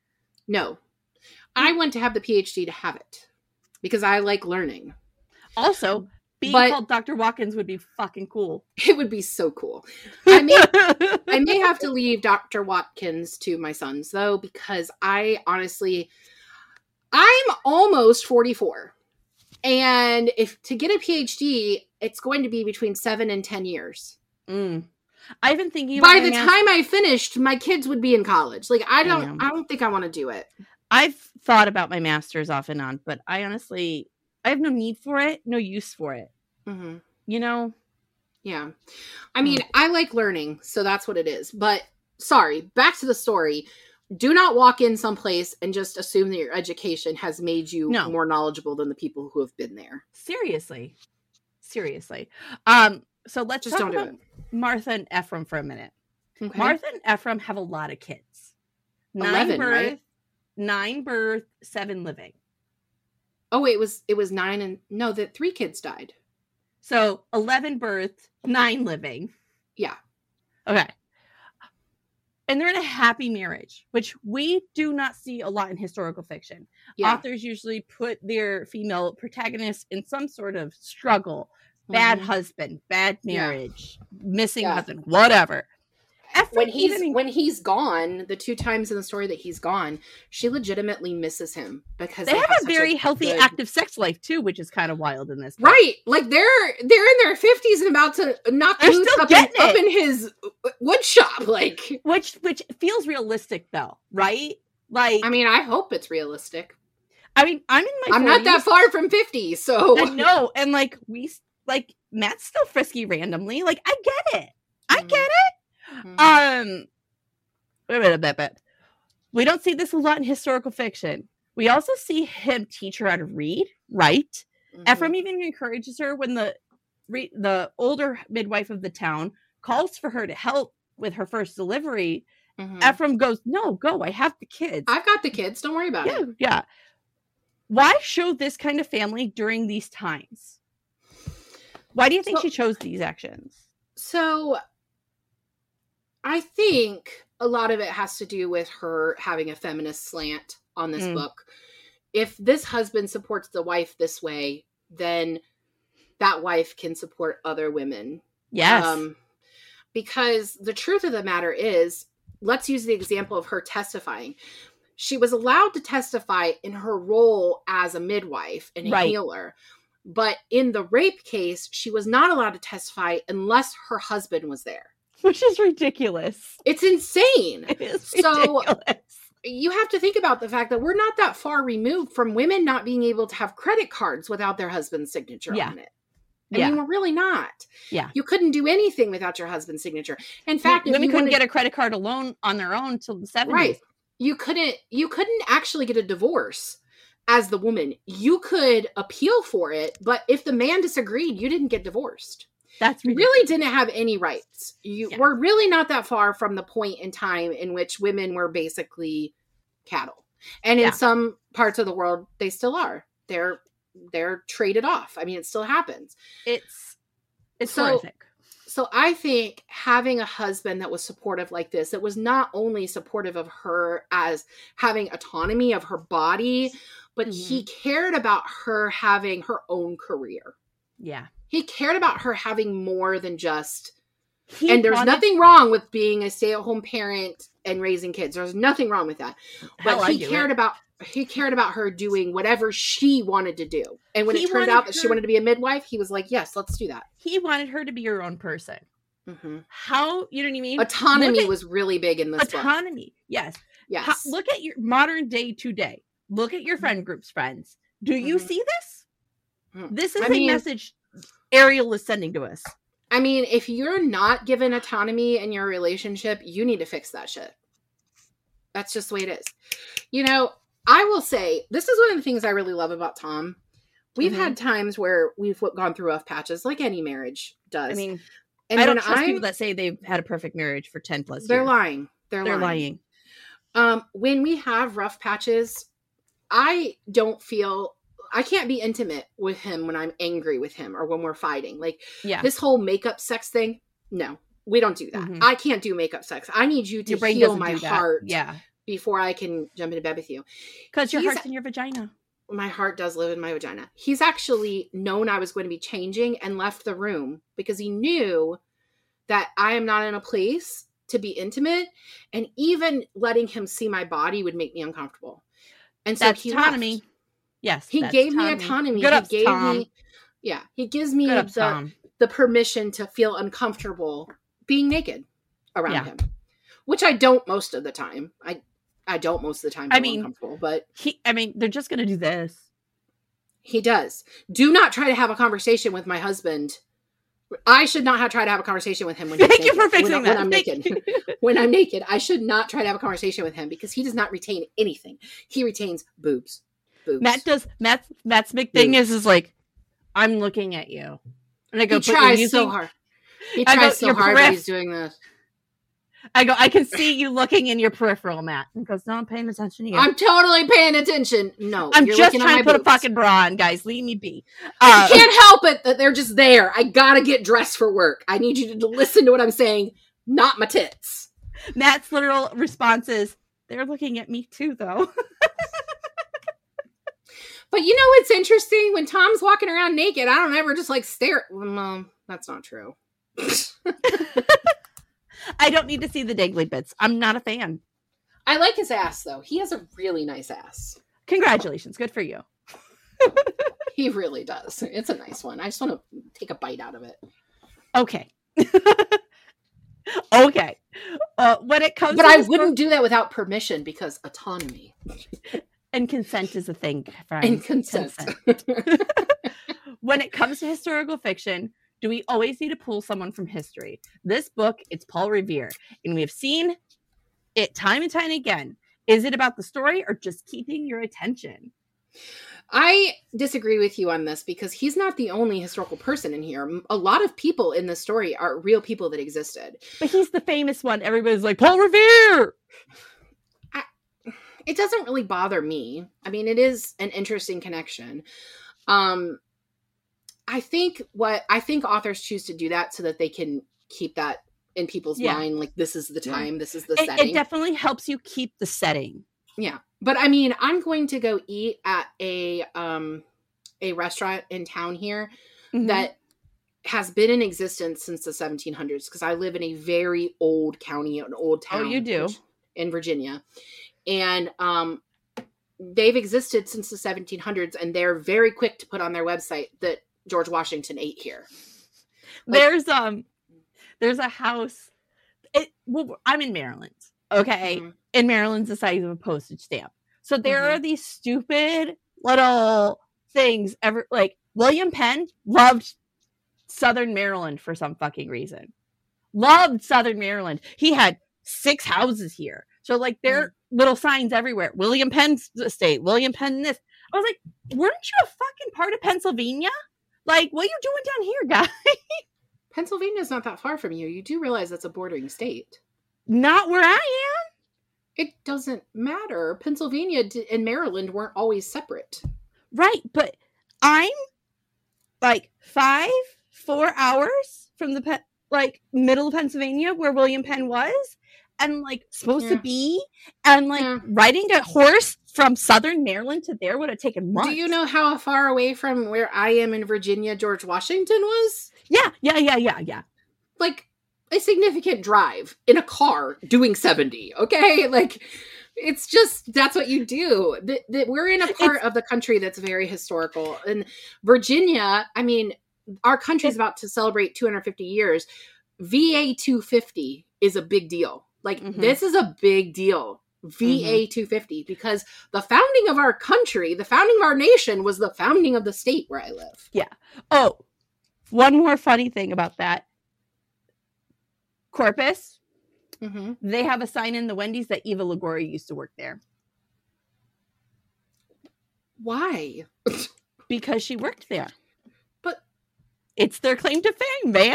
Speaker 2: No, I want to have the PhD to have it because I like learning.
Speaker 1: Also, being
Speaker 2: but
Speaker 1: called Doctor Watkins would be fucking cool.
Speaker 2: It would be so cool. I may, I may have to leave Doctor Watkins to my sons though, because I honestly, I'm almost forty-four, and if to get a PhD, it's going to be between seven and ten years.
Speaker 1: Mm. I've been thinking
Speaker 2: by the time I finished, my kids would be in college. Like, I don't,
Speaker 1: Damn.
Speaker 2: I don't think I want to do it.
Speaker 1: I've thought about my master's off and on, but I honestly, I have no need for it, no use for it.
Speaker 2: Mm-hmm.
Speaker 1: You know?
Speaker 2: Yeah. I mean, mm. I like learning, so that's what it is. But sorry, back to the story. Do not walk in someplace and just assume that your education has made you
Speaker 1: no.
Speaker 2: more knowledgeable than the people who have been there.
Speaker 1: Seriously. Seriously. Um, so let's
Speaker 2: just
Speaker 1: talk
Speaker 2: don't
Speaker 1: about
Speaker 2: do it.
Speaker 1: Martha and Ephraim for a minute.
Speaker 2: Okay.
Speaker 1: Martha and Ephraim have a lot of kids. Nine
Speaker 2: Eleven,
Speaker 1: birth,
Speaker 2: right?
Speaker 1: Nine birth, seven living.
Speaker 2: Oh, wait, it was it was nine and no, that three kids died.
Speaker 1: So eleven birth, nine living.
Speaker 2: Yeah.
Speaker 1: Okay. And they're in a happy marriage, which we do not see a lot in historical fiction. Yeah. Authors usually put their female protagonists in some sort of struggle. Bad mm-hmm. husband, bad marriage, yeah. missing yeah. husband, whatever. Ephraim
Speaker 2: when he's
Speaker 1: even...
Speaker 2: when he's gone, the two times in the story that he's gone, she legitimately misses him because
Speaker 1: they, they have, have a very a healthy, good... active sex life too, which is kind of wild in this. Part.
Speaker 2: Right, like they're they're in their fifties and about to knock loose up, in, up in his wood shop, like
Speaker 1: which which feels realistic though, right? Like,
Speaker 2: I mean, I hope it's realistic.
Speaker 1: I mean, I'm in my
Speaker 2: I'm
Speaker 1: forties.
Speaker 2: Not that far from fifty, so
Speaker 1: I know, and like we. Like, Matt's still frisky randomly. Like, I get it. I mm-hmm. get it. Mm-hmm. Um, wait a minute, bit, bit. We don't see this a lot in historical fiction. We also see him teach her how to read, write. Mm-hmm. Ephraim even encourages her when the re- the older midwife of the town calls for her to help with her first delivery. Mm-hmm. Ephraim goes, no, go. I have the kids.
Speaker 2: I've got the kids. Don't worry about
Speaker 1: yeah,
Speaker 2: it.
Speaker 1: Yeah. Why show this kind of family during these times? Why do you think so, she chose these actions?
Speaker 2: So, I think a lot of it has to do with her having a feminist slant on this mm. book. If this husband supports the wife this way, then that wife can support other women.
Speaker 1: Yes.
Speaker 2: Um, because the truth of the matter is, let's use the example of her testifying. She was allowed to testify in her role as a midwife and a right. healer. But in the rape case, she was not allowed to testify unless her husband was there.
Speaker 1: Which is ridiculous.
Speaker 2: It's insane.
Speaker 1: It is
Speaker 2: so
Speaker 1: ridiculous.
Speaker 2: You have to think about the fact that we're not that far removed from women not being able to have credit cards without their husband's signature yeah. on it. I
Speaker 1: yeah.
Speaker 2: mean, we're really not.
Speaker 1: Yeah.
Speaker 2: You couldn't do anything without your husband's signature. In fact,
Speaker 1: women
Speaker 2: if you
Speaker 1: couldn't
Speaker 2: wanted...
Speaker 1: get a credit card alone on their own till the seventies.
Speaker 2: Right. you couldn't you couldn't actually get a divorce as the woman. You could appeal for it, but if the man disagreed, you didn't get divorced.
Speaker 1: That's
Speaker 2: you
Speaker 1: ridiculous.
Speaker 2: really didn't have any rights. You
Speaker 1: Yeah.
Speaker 2: were really not that far from the point in time in which women were basically cattle. And in
Speaker 1: Yeah.
Speaker 2: some parts of the world, they still are. They're they're traded off. I mean, it still happens.
Speaker 1: It's it's
Speaker 2: So-
Speaker 1: horrific.
Speaker 2: So I think having a husband that was supportive like this, that was not only supportive of her as having autonomy of her body, but he cared about her having her own career.
Speaker 1: Yeah.
Speaker 2: He cared about her having more than just,
Speaker 1: He
Speaker 2: and there's
Speaker 1: wanted-
Speaker 2: nothing wrong with being a stay-at-home parent and raising kids. There's nothing wrong with that.
Speaker 1: Hell,
Speaker 2: But
Speaker 1: I
Speaker 2: he
Speaker 1: do
Speaker 2: cared
Speaker 1: it.
Speaker 2: about he cared about her doing whatever she wanted to do. And when
Speaker 1: He
Speaker 2: it turned
Speaker 1: wanted
Speaker 2: out that she
Speaker 1: her-
Speaker 2: wanted to be a midwife, he was like, yes, let's do that.
Speaker 1: He wanted her to be her own person.
Speaker 2: Mhm.
Speaker 1: How, you know what I mean?
Speaker 2: Autonomy
Speaker 1: Look at-
Speaker 2: was really big in this book.
Speaker 1: autonomy. Yes.
Speaker 2: Yes.
Speaker 1: How, look at your modern day today. Look at your friend group's friends. Do you
Speaker 2: Mhm.
Speaker 1: see this?
Speaker 2: Mhm.
Speaker 1: This is
Speaker 2: I
Speaker 1: a
Speaker 2: mean-
Speaker 1: message Ariel is sending to us.
Speaker 2: I mean, if you're not given autonomy in your relationship, you need to fix that shit. That's just the way it is. You know, I will say, this is one of the things I really love about Tom. We've
Speaker 1: Mhm.
Speaker 2: had times where we've gone through rough patches, like any marriage does.
Speaker 1: I mean,
Speaker 2: and
Speaker 1: I don't
Speaker 2: when
Speaker 1: trust
Speaker 2: I'm-
Speaker 1: people that say they've had a perfect marriage for ten plus
Speaker 2: they're
Speaker 1: years.
Speaker 2: lying. They're,
Speaker 1: They're
Speaker 2: lying.
Speaker 1: lying.
Speaker 2: Um, when we have rough patches, I don't feel I can't be intimate with him when I'm angry with him or when we're fighting. Like
Speaker 1: Yeah.
Speaker 2: this whole makeup sex thing, no, we don't do that.
Speaker 1: Mhm.
Speaker 2: I can't do makeup sex. I need you to
Speaker 1: Your brain
Speaker 2: heal
Speaker 1: doesn't
Speaker 2: my
Speaker 1: do that.
Speaker 2: heart
Speaker 1: Yeah.
Speaker 2: before I can jump into bed with you.
Speaker 1: Because your
Speaker 2: He's-
Speaker 1: heart's in your vagina.
Speaker 2: My heart does live in my vagina. He's actually known I was going to be changing and left the room because he knew that I am not in a place to be intimate, and even letting him see my body would make me uncomfortable. And so
Speaker 1: That's
Speaker 2: he
Speaker 1: autonomy.
Speaker 2: left.
Speaker 1: Yes.
Speaker 2: He
Speaker 1: that's
Speaker 2: gave me autonomy.
Speaker 1: Good
Speaker 2: he
Speaker 1: ups,
Speaker 2: gave
Speaker 1: Tom.
Speaker 2: me yeah, he gives me
Speaker 1: Good ups,
Speaker 2: the
Speaker 1: Tom.
Speaker 2: the permission to feel uncomfortable being naked around
Speaker 1: Yeah.
Speaker 2: him. Which I don't most of the time. I I don't most of the time
Speaker 1: I
Speaker 2: feel
Speaker 1: mean-
Speaker 2: uncomfortable, but
Speaker 1: He, I mean, they're just going to do this.
Speaker 2: he does. Do not try to have a conversation with my husband. I should not have tried to have a conversation with him when he's
Speaker 1: Thank you
Speaker 2: naked.
Speaker 1: for fixing
Speaker 2: when,
Speaker 1: that.
Speaker 2: when I'm
Speaker 1: Thank
Speaker 2: naked.
Speaker 1: you.
Speaker 2: When I'm naked, I should not try to have a conversation with him because he does not retain anything. He retains boobs. Boobs.
Speaker 1: Matt does. Matt's Matt's big thing is is like, I'm looking at you, and I go.
Speaker 2: he
Speaker 1: "But you're
Speaker 2: tries
Speaker 1: using-"
Speaker 2: so hard. He
Speaker 1: I go,
Speaker 2: tries so
Speaker 1: "Your
Speaker 2: hard, but
Speaker 1: periph-
Speaker 2: he's doing this.
Speaker 1: I go. I can see you looking in your peripheral, Matt. And he goes, no, I'm paying attention to you.
Speaker 2: I'm totally paying attention. No,
Speaker 1: I'm
Speaker 2: you're
Speaker 1: just
Speaker 2: looking at
Speaker 1: trying
Speaker 2: my
Speaker 1: to put a
Speaker 2: boobs.
Speaker 1: fucking bra on, guys. Leave me be.
Speaker 2: I
Speaker 1: Uh,
Speaker 2: can't help it that they're just there. I gotta get dressed for work. I need you to listen to what I'm saying, not my tits.
Speaker 1: Matt's literal response is, they're looking at me too, though.
Speaker 2: But you know what's interesting? When Tom's walking around naked, I don't ever just like stare. Well, um, that's not true.
Speaker 1: I don't need to see the dangly bits. I'm not a fan.
Speaker 2: I like his ass though. He has a really nice ass.
Speaker 1: Congratulations. Good for you.
Speaker 2: He really does. It's a nice one. I just want to take a bite out of it.
Speaker 1: Okay. Okay. Uh, when it comes
Speaker 2: But
Speaker 1: to
Speaker 2: I
Speaker 1: this
Speaker 2: wouldn't
Speaker 1: book-
Speaker 2: do that without permission because autonomy
Speaker 1: and consent is a thing, friends.
Speaker 2: and consent.
Speaker 1: When it comes to historical fiction, do we always need to pull someone from history? This book, it's Paul Revere, and we have seen it time and time again. Is it about the story or just keeping your attention?
Speaker 2: I disagree with you on this because he's not the only historical person in here. A lot of people in this story are real people that existed.
Speaker 1: But he's the famous one. Everybody's like, Paul Revere!
Speaker 2: It doesn't really bother me. I mean, it is an interesting connection. Um, I think what I think authors choose to do that so that they can keep that in people's
Speaker 1: Yeah.
Speaker 2: mind. Like, this is the
Speaker 1: Yeah.
Speaker 2: time, this is the
Speaker 1: It,
Speaker 2: setting.
Speaker 1: it definitely helps you keep the setting.
Speaker 2: Yeah. But I mean, I'm going to go eat at a um a restaurant in town here
Speaker 1: Mhm.
Speaker 2: that has been in existence since the seventeen hundreds because I live in a very old county, an old
Speaker 1: Oh,
Speaker 2: town.
Speaker 1: you do?
Speaker 2: which- in Virginia. And um they've existed since the seventeen hundreds and they're very quick to put on their website that George Washington ate here. Like-
Speaker 1: there's um there's a house. It well, I'm in Maryland. Okay.
Speaker 2: Mhm.
Speaker 1: In Maryland's the size of a postage stamp. So there
Speaker 2: Mhm.
Speaker 1: are these stupid little things ever like William Penn loved Southern Maryland for some fucking reason. Loved Southern Maryland. He had six houses here. So like there are little signs everywhere. William Penn's estate, William Penn this. I was like, weren't you a fucking part of Pennsylvania? Like, what are you doing down here, guy?
Speaker 2: Pennsylvania's not that far from you. You do realize that's a bordering state.
Speaker 1: Not where I am.
Speaker 2: It doesn't matter. Pennsylvania and Maryland weren't always separate.
Speaker 1: Right, but I'm like five, four hours from the pe- like middle of Pennsylvania where William Penn was, and like supposed
Speaker 2: Yeah.
Speaker 1: to be, and like
Speaker 2: Yeah.
Speaker 1: riding a horse from southern Maryland to there would have taken months.
Speaker 2: Do you know how far away from where I am in Virginia George Washington was?
Speaker 1: Yeah, yeah, yeah, yeah, yeah.
Speaker 2: Like a significant drive in a car doing seventy. Okay, like it's just that's what you do. That that we're in a part
Speaker 1: It's-
Speaker 2: of the country that's very historical. And Virginia, I mean, our country's about to celebrate two hundred fifty years. V A two fifty is a big deal. Like
Speaker 1: Mhm.
Speaker 2: this is a big deal. V A two fifty because the founding of our country, the founding of our nation was the founding of the state where I live.
Speaker 1: Oh, one more funny thing about that. Corpus,
Speaker 2: Mm-hmm.
Speaker 1: they have a sign in the Wendy's that Eva Longoria used to work there
Speaker 2: Why?
Speaker 1: because she worked there.
Speaker 2: But
Speaker 1: It's their claim to fame, man.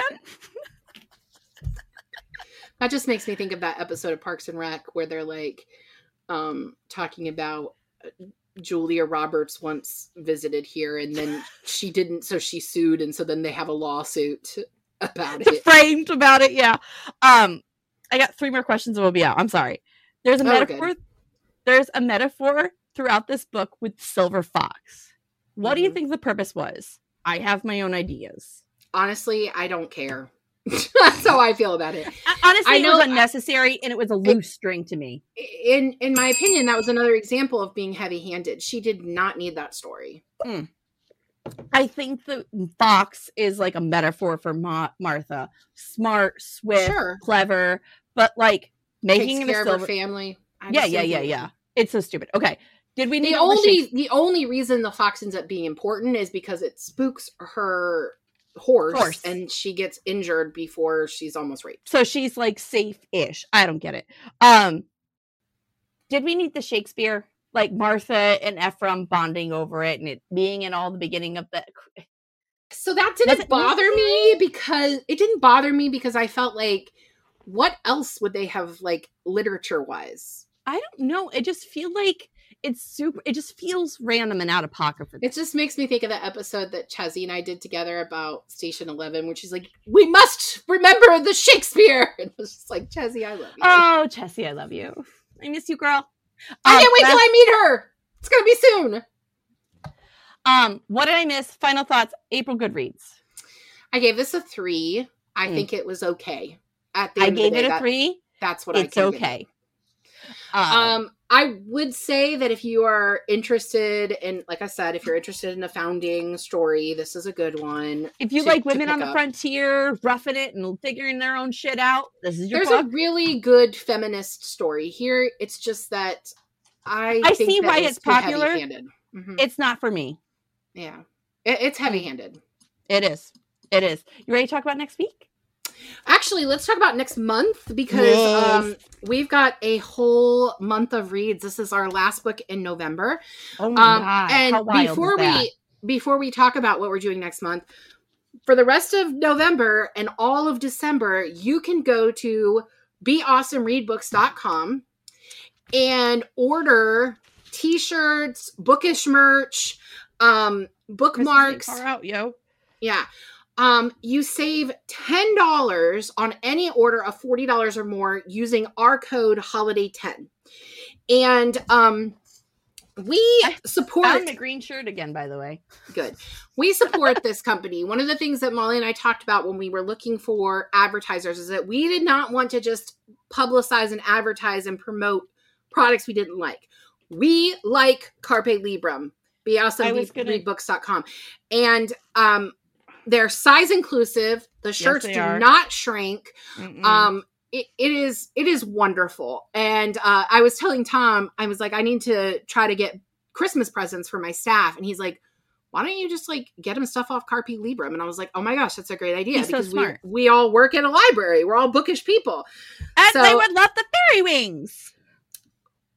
Speaker 2: that just makes me think of that episode of Parks and Rec where they're like um, talking about uh, Julia Roberts once visited here and then she didn't, so she sued, and so then they have a lawsuit about it.
Speaker 1: Framed about it, yeah. Um, I got three more questions and we'll be out. I'm sorry. There's a
Speaker 2: Oh,
Speaker 1: metaphor.
Speaker 2: good.
Speaker 1: There's a metaphor throughout this book with Silver Fox. What do you
Speaker 2: Mhm.
Speaker 1: think the purpose was? I have my own ideas.
Speaker 2: Honestly, I don't care. That's how I feel about it.
Speaker 1: I- Honestly,
Speaker 2: I
Speaker 1: it
Speaker 2: know-
Speaker 1: was unnecessary and it was a loose string to me.
Speaker 2: In in my opinion, that was another example of being heavy-handed. She did not need that story.
Speaker 1: I think the fox is like a metaphor for Ma- Martha. Smart, swift,
Speaker 2: Sure.
Speaker 1: clever, but like making
Speaker 2: Takes
Speaker 1: the
Speaker 2: care of
Speaker 1: silver.
Speaker 2: her family. I
Speaker 1: Yeah,
Speaker 2: just
Speaker 1: yeah,
Speaker 2: think
Speaker 1: yeah,
Speaker 2: it-
Speaker 1: yeah. It's so stupid. Okay. Did we need
Speaker 2: The
Speaker 1: all the
Speaker 2: only
Speaker 1: Shakespeare-
Speaker 2: the only reason the fox ends up being important is because it spooks her horse,
Speaker 1: Horse.
Speaker 2: and she gets injured before she's almost raped.
Speaker 1: So she's like safe-ish. I don't get it. Um, did we need the Shakespeare? Like Martha and Ephraim bonding over it and it being in all the beginning of the
Speaker 2: So that didn't
Speaker 1: Does it-
Speaker 2: bother me because it didn't bother me because I felt like what else would they have like literature wise?
Speaker 1: I don't know. It just feel like it's super it just feels random and out of pocket for
Speaker 2: It just makes me think of that episode that Chazzy and I did together about Station Eleven, which is like, we must remember the Shakespeare. And it was just like, Chazzy, I love you.
Speaker 1: Oh, Chessie, I love you. I miss you, girl.
Speaker 2: I
Speaker 1: Um,
Speaker 2: can't wait till
Speaker 1: last-
Speaker 2: I meet her. It's gonna be soon.
Speaker 1: Um, what did I miss? Final thoughts. April Goodreads.
Speaker 2: I gave this a three. I
Speaker 1: Mm.
Speaker 2: think it was okay. At the
Speaker 1: I
Speaker 2: end of the
Speaker 1: gave
Speaker 2: day,
Speaker 1: it a
Speaker 2: that-
Speaker 1: three.
Speaker 2: That's what I
Speaker 1: It's
Speaker 2: can give it.
Speaker 1: okay. Um,
Speaker 2: Um, I would say that if you are interested in, like I said, if you're interested in a founding story, this is a good one.
Speaker 1: if you
Speaker 2: to-
Speaker 1: like
Speaker 2: to
Speaker 1: women on
Speaker 2: pick
Speaker 1: the
Speaker 2: up.
Speaker 1: frontier, roughing it and figuring their own shit out, this is your
Speaker 2: There's
Speaker 1: book.
Speaker 2: a really good feminist story here. It's just that I
Speaker 1: I
Speaker 2: think
Speaker 1: see
Speaker 2: that
Speaker 1: why
Speaker 2: it's
Speaker 1: it's
Speaker 2: too
Speaker 1: popular.
Speaker 2: heavy-handed. Mhm.
Speaker 1: It's not for me.
Speaker 2: Yeah, it, it's heavy-handed.
Speaker 1: It is. It is. You ready to talk about next week?
Speaker 2: Actually, let's talk about next month because
Speaker 1: Yes.
Speaker 2: um, we've got a whole month of reads. This is our last book in November.
Speaker 1: Oh my
Speaker 2: Um,
Speaker 1: god!
Speaker 2: and
Speaker 1: How wild
Speaker 2: before
Speaker 1: is that?
Speaker 2: we before we talk about what we're doing next month, for the rest of November and all of December, you can go to be awesome read books dot com and order t-shirts, bookish merch, um, bookmarks.
Speaker 1: Christmas ain't far out, yo.
Speaker 2: Yeah. Um, you save ten dollars on any order of forty dollars or more using our code holiday ten. And um we
Speaker 1: I
Speaker 2: support
Speaker 1: Found the green shirt again, by the way.
Speaker 2: good. We support this company. One of the things that Molly and I talked about when we were looking for advertisers is that we did not want to just publicize and advertise and promote products we didn't like. We like Carpe Librum. Be awesome
Speaker 1: I was gonna-
Speaker 2: read books dot com. And um they're size inclusive. The shirts
Speaker 1: they
Speaker 2: do
Speaker 1: are.
Speaker 2: not shrink.
Speaker 1: Mm-mm.
Speaker 2: Um, it, it is it is wonderful. And uh, I was telling Tom, I was like, I need to try to get Christmas presents for my staff, and he's like, why don't you just like get them stuff off Carpe Librum? And I was like, oh my gosh, that's a great idea
Speaker 1: He's so
Speaker 2: because
Speaker 1: smart.
Speaker 2: we we all work at a library. We're all bookish people.
Speaker 1: and
Speaker 2: so-
Speaker 1: they would love the fairy wings.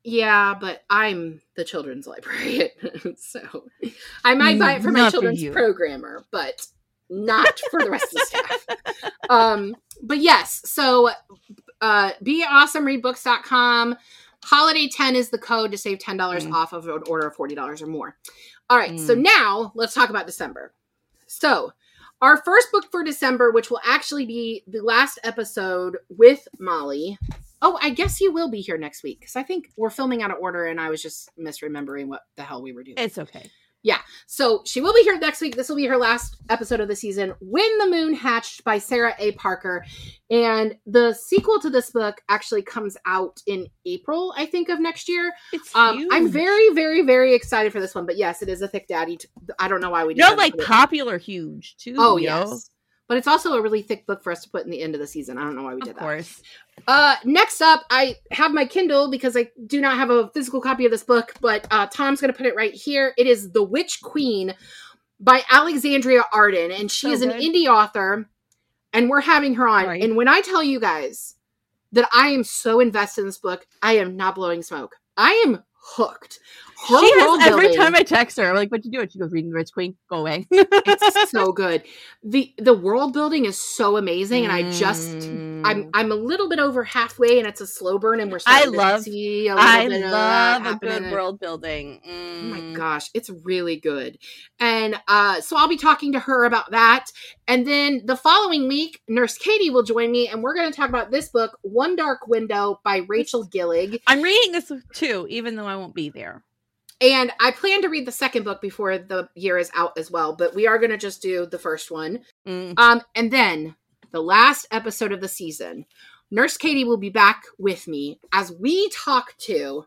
Speaker 2: Yeah, but I'm the children's librarian, so I might buy it for my
Speaker 1: Not for
Speaker 2: children's
Speaker 1: you.
Speaker 2: programmer, but not for the rest of the staff. Um, but yes, so uh, be awesome read books dot com. Holiday ten is the code to save ten dollars
Speaker 1: Mm.
Speaker 2: off of an order of forty dollars or more. All right, so
Speaker 1: Mm.
Speaker 2: now let's talk about December. So our first book for December, which will actually be the last episode with Molly. Oh, I guess you will be here next week because I think we're filming out of order and I was just misremembering what the hell we were doing.
Speaker 1: It's okay.
Speaker 2: Yeah. So she will be here next week. This will be her last episode of the season, When the Moon Hatched by Sarah A. Parker. And the sequel to this book actually comes out in April, I think, of next year.
Speaker 1: It's
Speaker 2: Um,
Speaker 1: huge.
Speaker 2: I'm very, very, very excited for this one. But yes, it is a thick daddy. T- I don't know why we
Speaker 1: No,
Speaker 2: decided
Speaker 1: like
Speaker 2: to put it-
Speaker 1: popular huge too.
Speaker 2: Oh,
Speaker 1: yo.
Speaker 2: yes. But it's also a really thick book for us to put in the end of the season. I don't know why we did
Speaker 1: Of
Speaker 2: that.
Speaker 1: course.
Speaker 2: Uh, next up, I have my Kindle because I do not have a physical copy of this book, but uh, Tom's going to put it right here. It is The Witch Queen by Alexandria Arden, and she
Speaker 1: So
Speaker 2: is an
Speaker 1: good.
Speaker 2: indie author, and we're having her on.
Speaker 1: Right.
Speaker 2: And when I tell you guys that I am so invested in this book, I am not blowing smoke. I am hooked. Her
Speaker 1: She
Speaker 2: world
Speaker 1: has every
Speaker 2: building-
Speaker 1: time I text her, I'm like, what you doing? She goes, reading The Rich Queen. Go away.
Speaker 2: it's so good. The the world building is so amazing, and I just
Speaker 1: Mm.
Speaker 2: I'm I'm a little bit over halfway, and it's a slow burn, and we're starting
Speaker 1: I love-
Speaker 2: to see a little
Speaker 1: I
Speaker 2: bit of that
Speaker 1: love a
Speaker 2: happening.
Speaker 1: good world building.
Speaker 2: Oh my
Speaker 1: Mm.
Speaker 2: gosh, it's really good. And uh, so I'll be talking to her about that. And then the following week, Nurse Katie will join me, and we're going to talk about this book, One Dark Window by Rachel Gillig.
Speaker 1: I'm reading this too, even though I won't be there.
Speaker 2: And I plan to read the second book before the year is out as well, but we are going to just do the first one.
Speaker 1: Mm.
Speaker 2: Um, and then the last episode of the season, Nurse Katie will be back with me as we talk to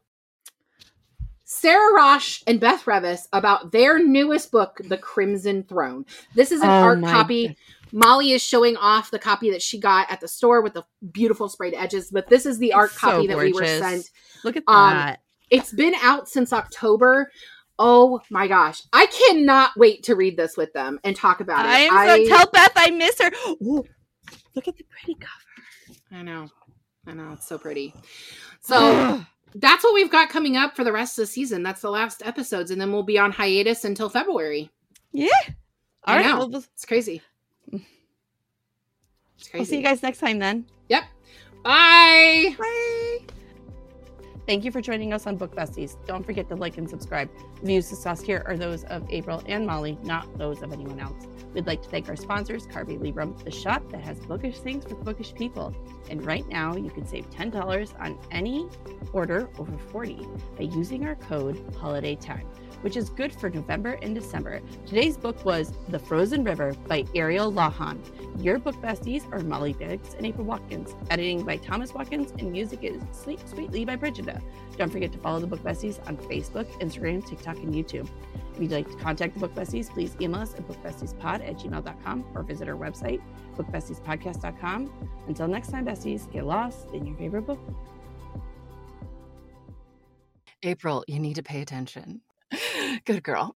Speaker 2: Sarah Rosh and Beth Revis about their newest book, The Crimson Throne. This is an
Speaker 1: Oh
Speaker 2: art
Speaker 1: my
Speaker 2: copy.
Speaker 1: God.
Speaker 2: Molly is showing off the copy that she got at the store with the beautiful sprayed edges, but this is the art
Speaker 1: So
Speaker 2: copy that we were
Speaker 1: gorgeous.
Speaker 2: sent.
Speaker 1: Look at
Speaker 2: Um,
Speaker 1: that.
Speaker 2: It's been out since October. Oh my gosh. I cannot wait to read this with them and talk about it.
Speaker 1: I'm
Speaker 2: I,
Speaker 1: so tell Beth I miss her. Ooh, look at the pretty cover.
Speaker 2: I know. I know. It's so pretty. So that's what we've got coming up for the rest of the season. That's the last episodes. And then we'll be on hiatus until February.
Speaker 1: yeah.
Speaker 2: I
Speaker 1: All right.
Speaker 2: know.
Speaker 1: Well, we'll,
Speaker 2: It's crazy. It's
Speaker 1: we'll
Speaker 2: crazy.
Speaker 1: see you guys next time then.
Speaker 2: Yep. Bye.
Speaker 1: Bye. Thank you for joining us on Book Besties. Don't forget to like and subscribe. The views discussed here are those of April and Molly, not those of anyone else. We'd like to thank our sponsors, Carby Librum, the shop that has bookish things for bookish people. And right now, you can save ten dollars on any order over forty dollars by using our code Holiday ten, which is good for November and December. Today's book was The Frozen River by Ariel Lahan. Your book besties are Molly Biggs and April Watkins. Editing by Thomas Watkins, and music is Sleep Sweetly by Brigida. Don't forget to follow the Book Besties on Facebook, Instagram, TikTok, and YouTube. If you'd like to contact the Book Besties, please email us at bookbestiespod at gmail dot com or visit our website, book besties podcast dot com. Until next time, besties, get lost in your favorite book.
Speaker 3: April, you need to pay attention. Good girl.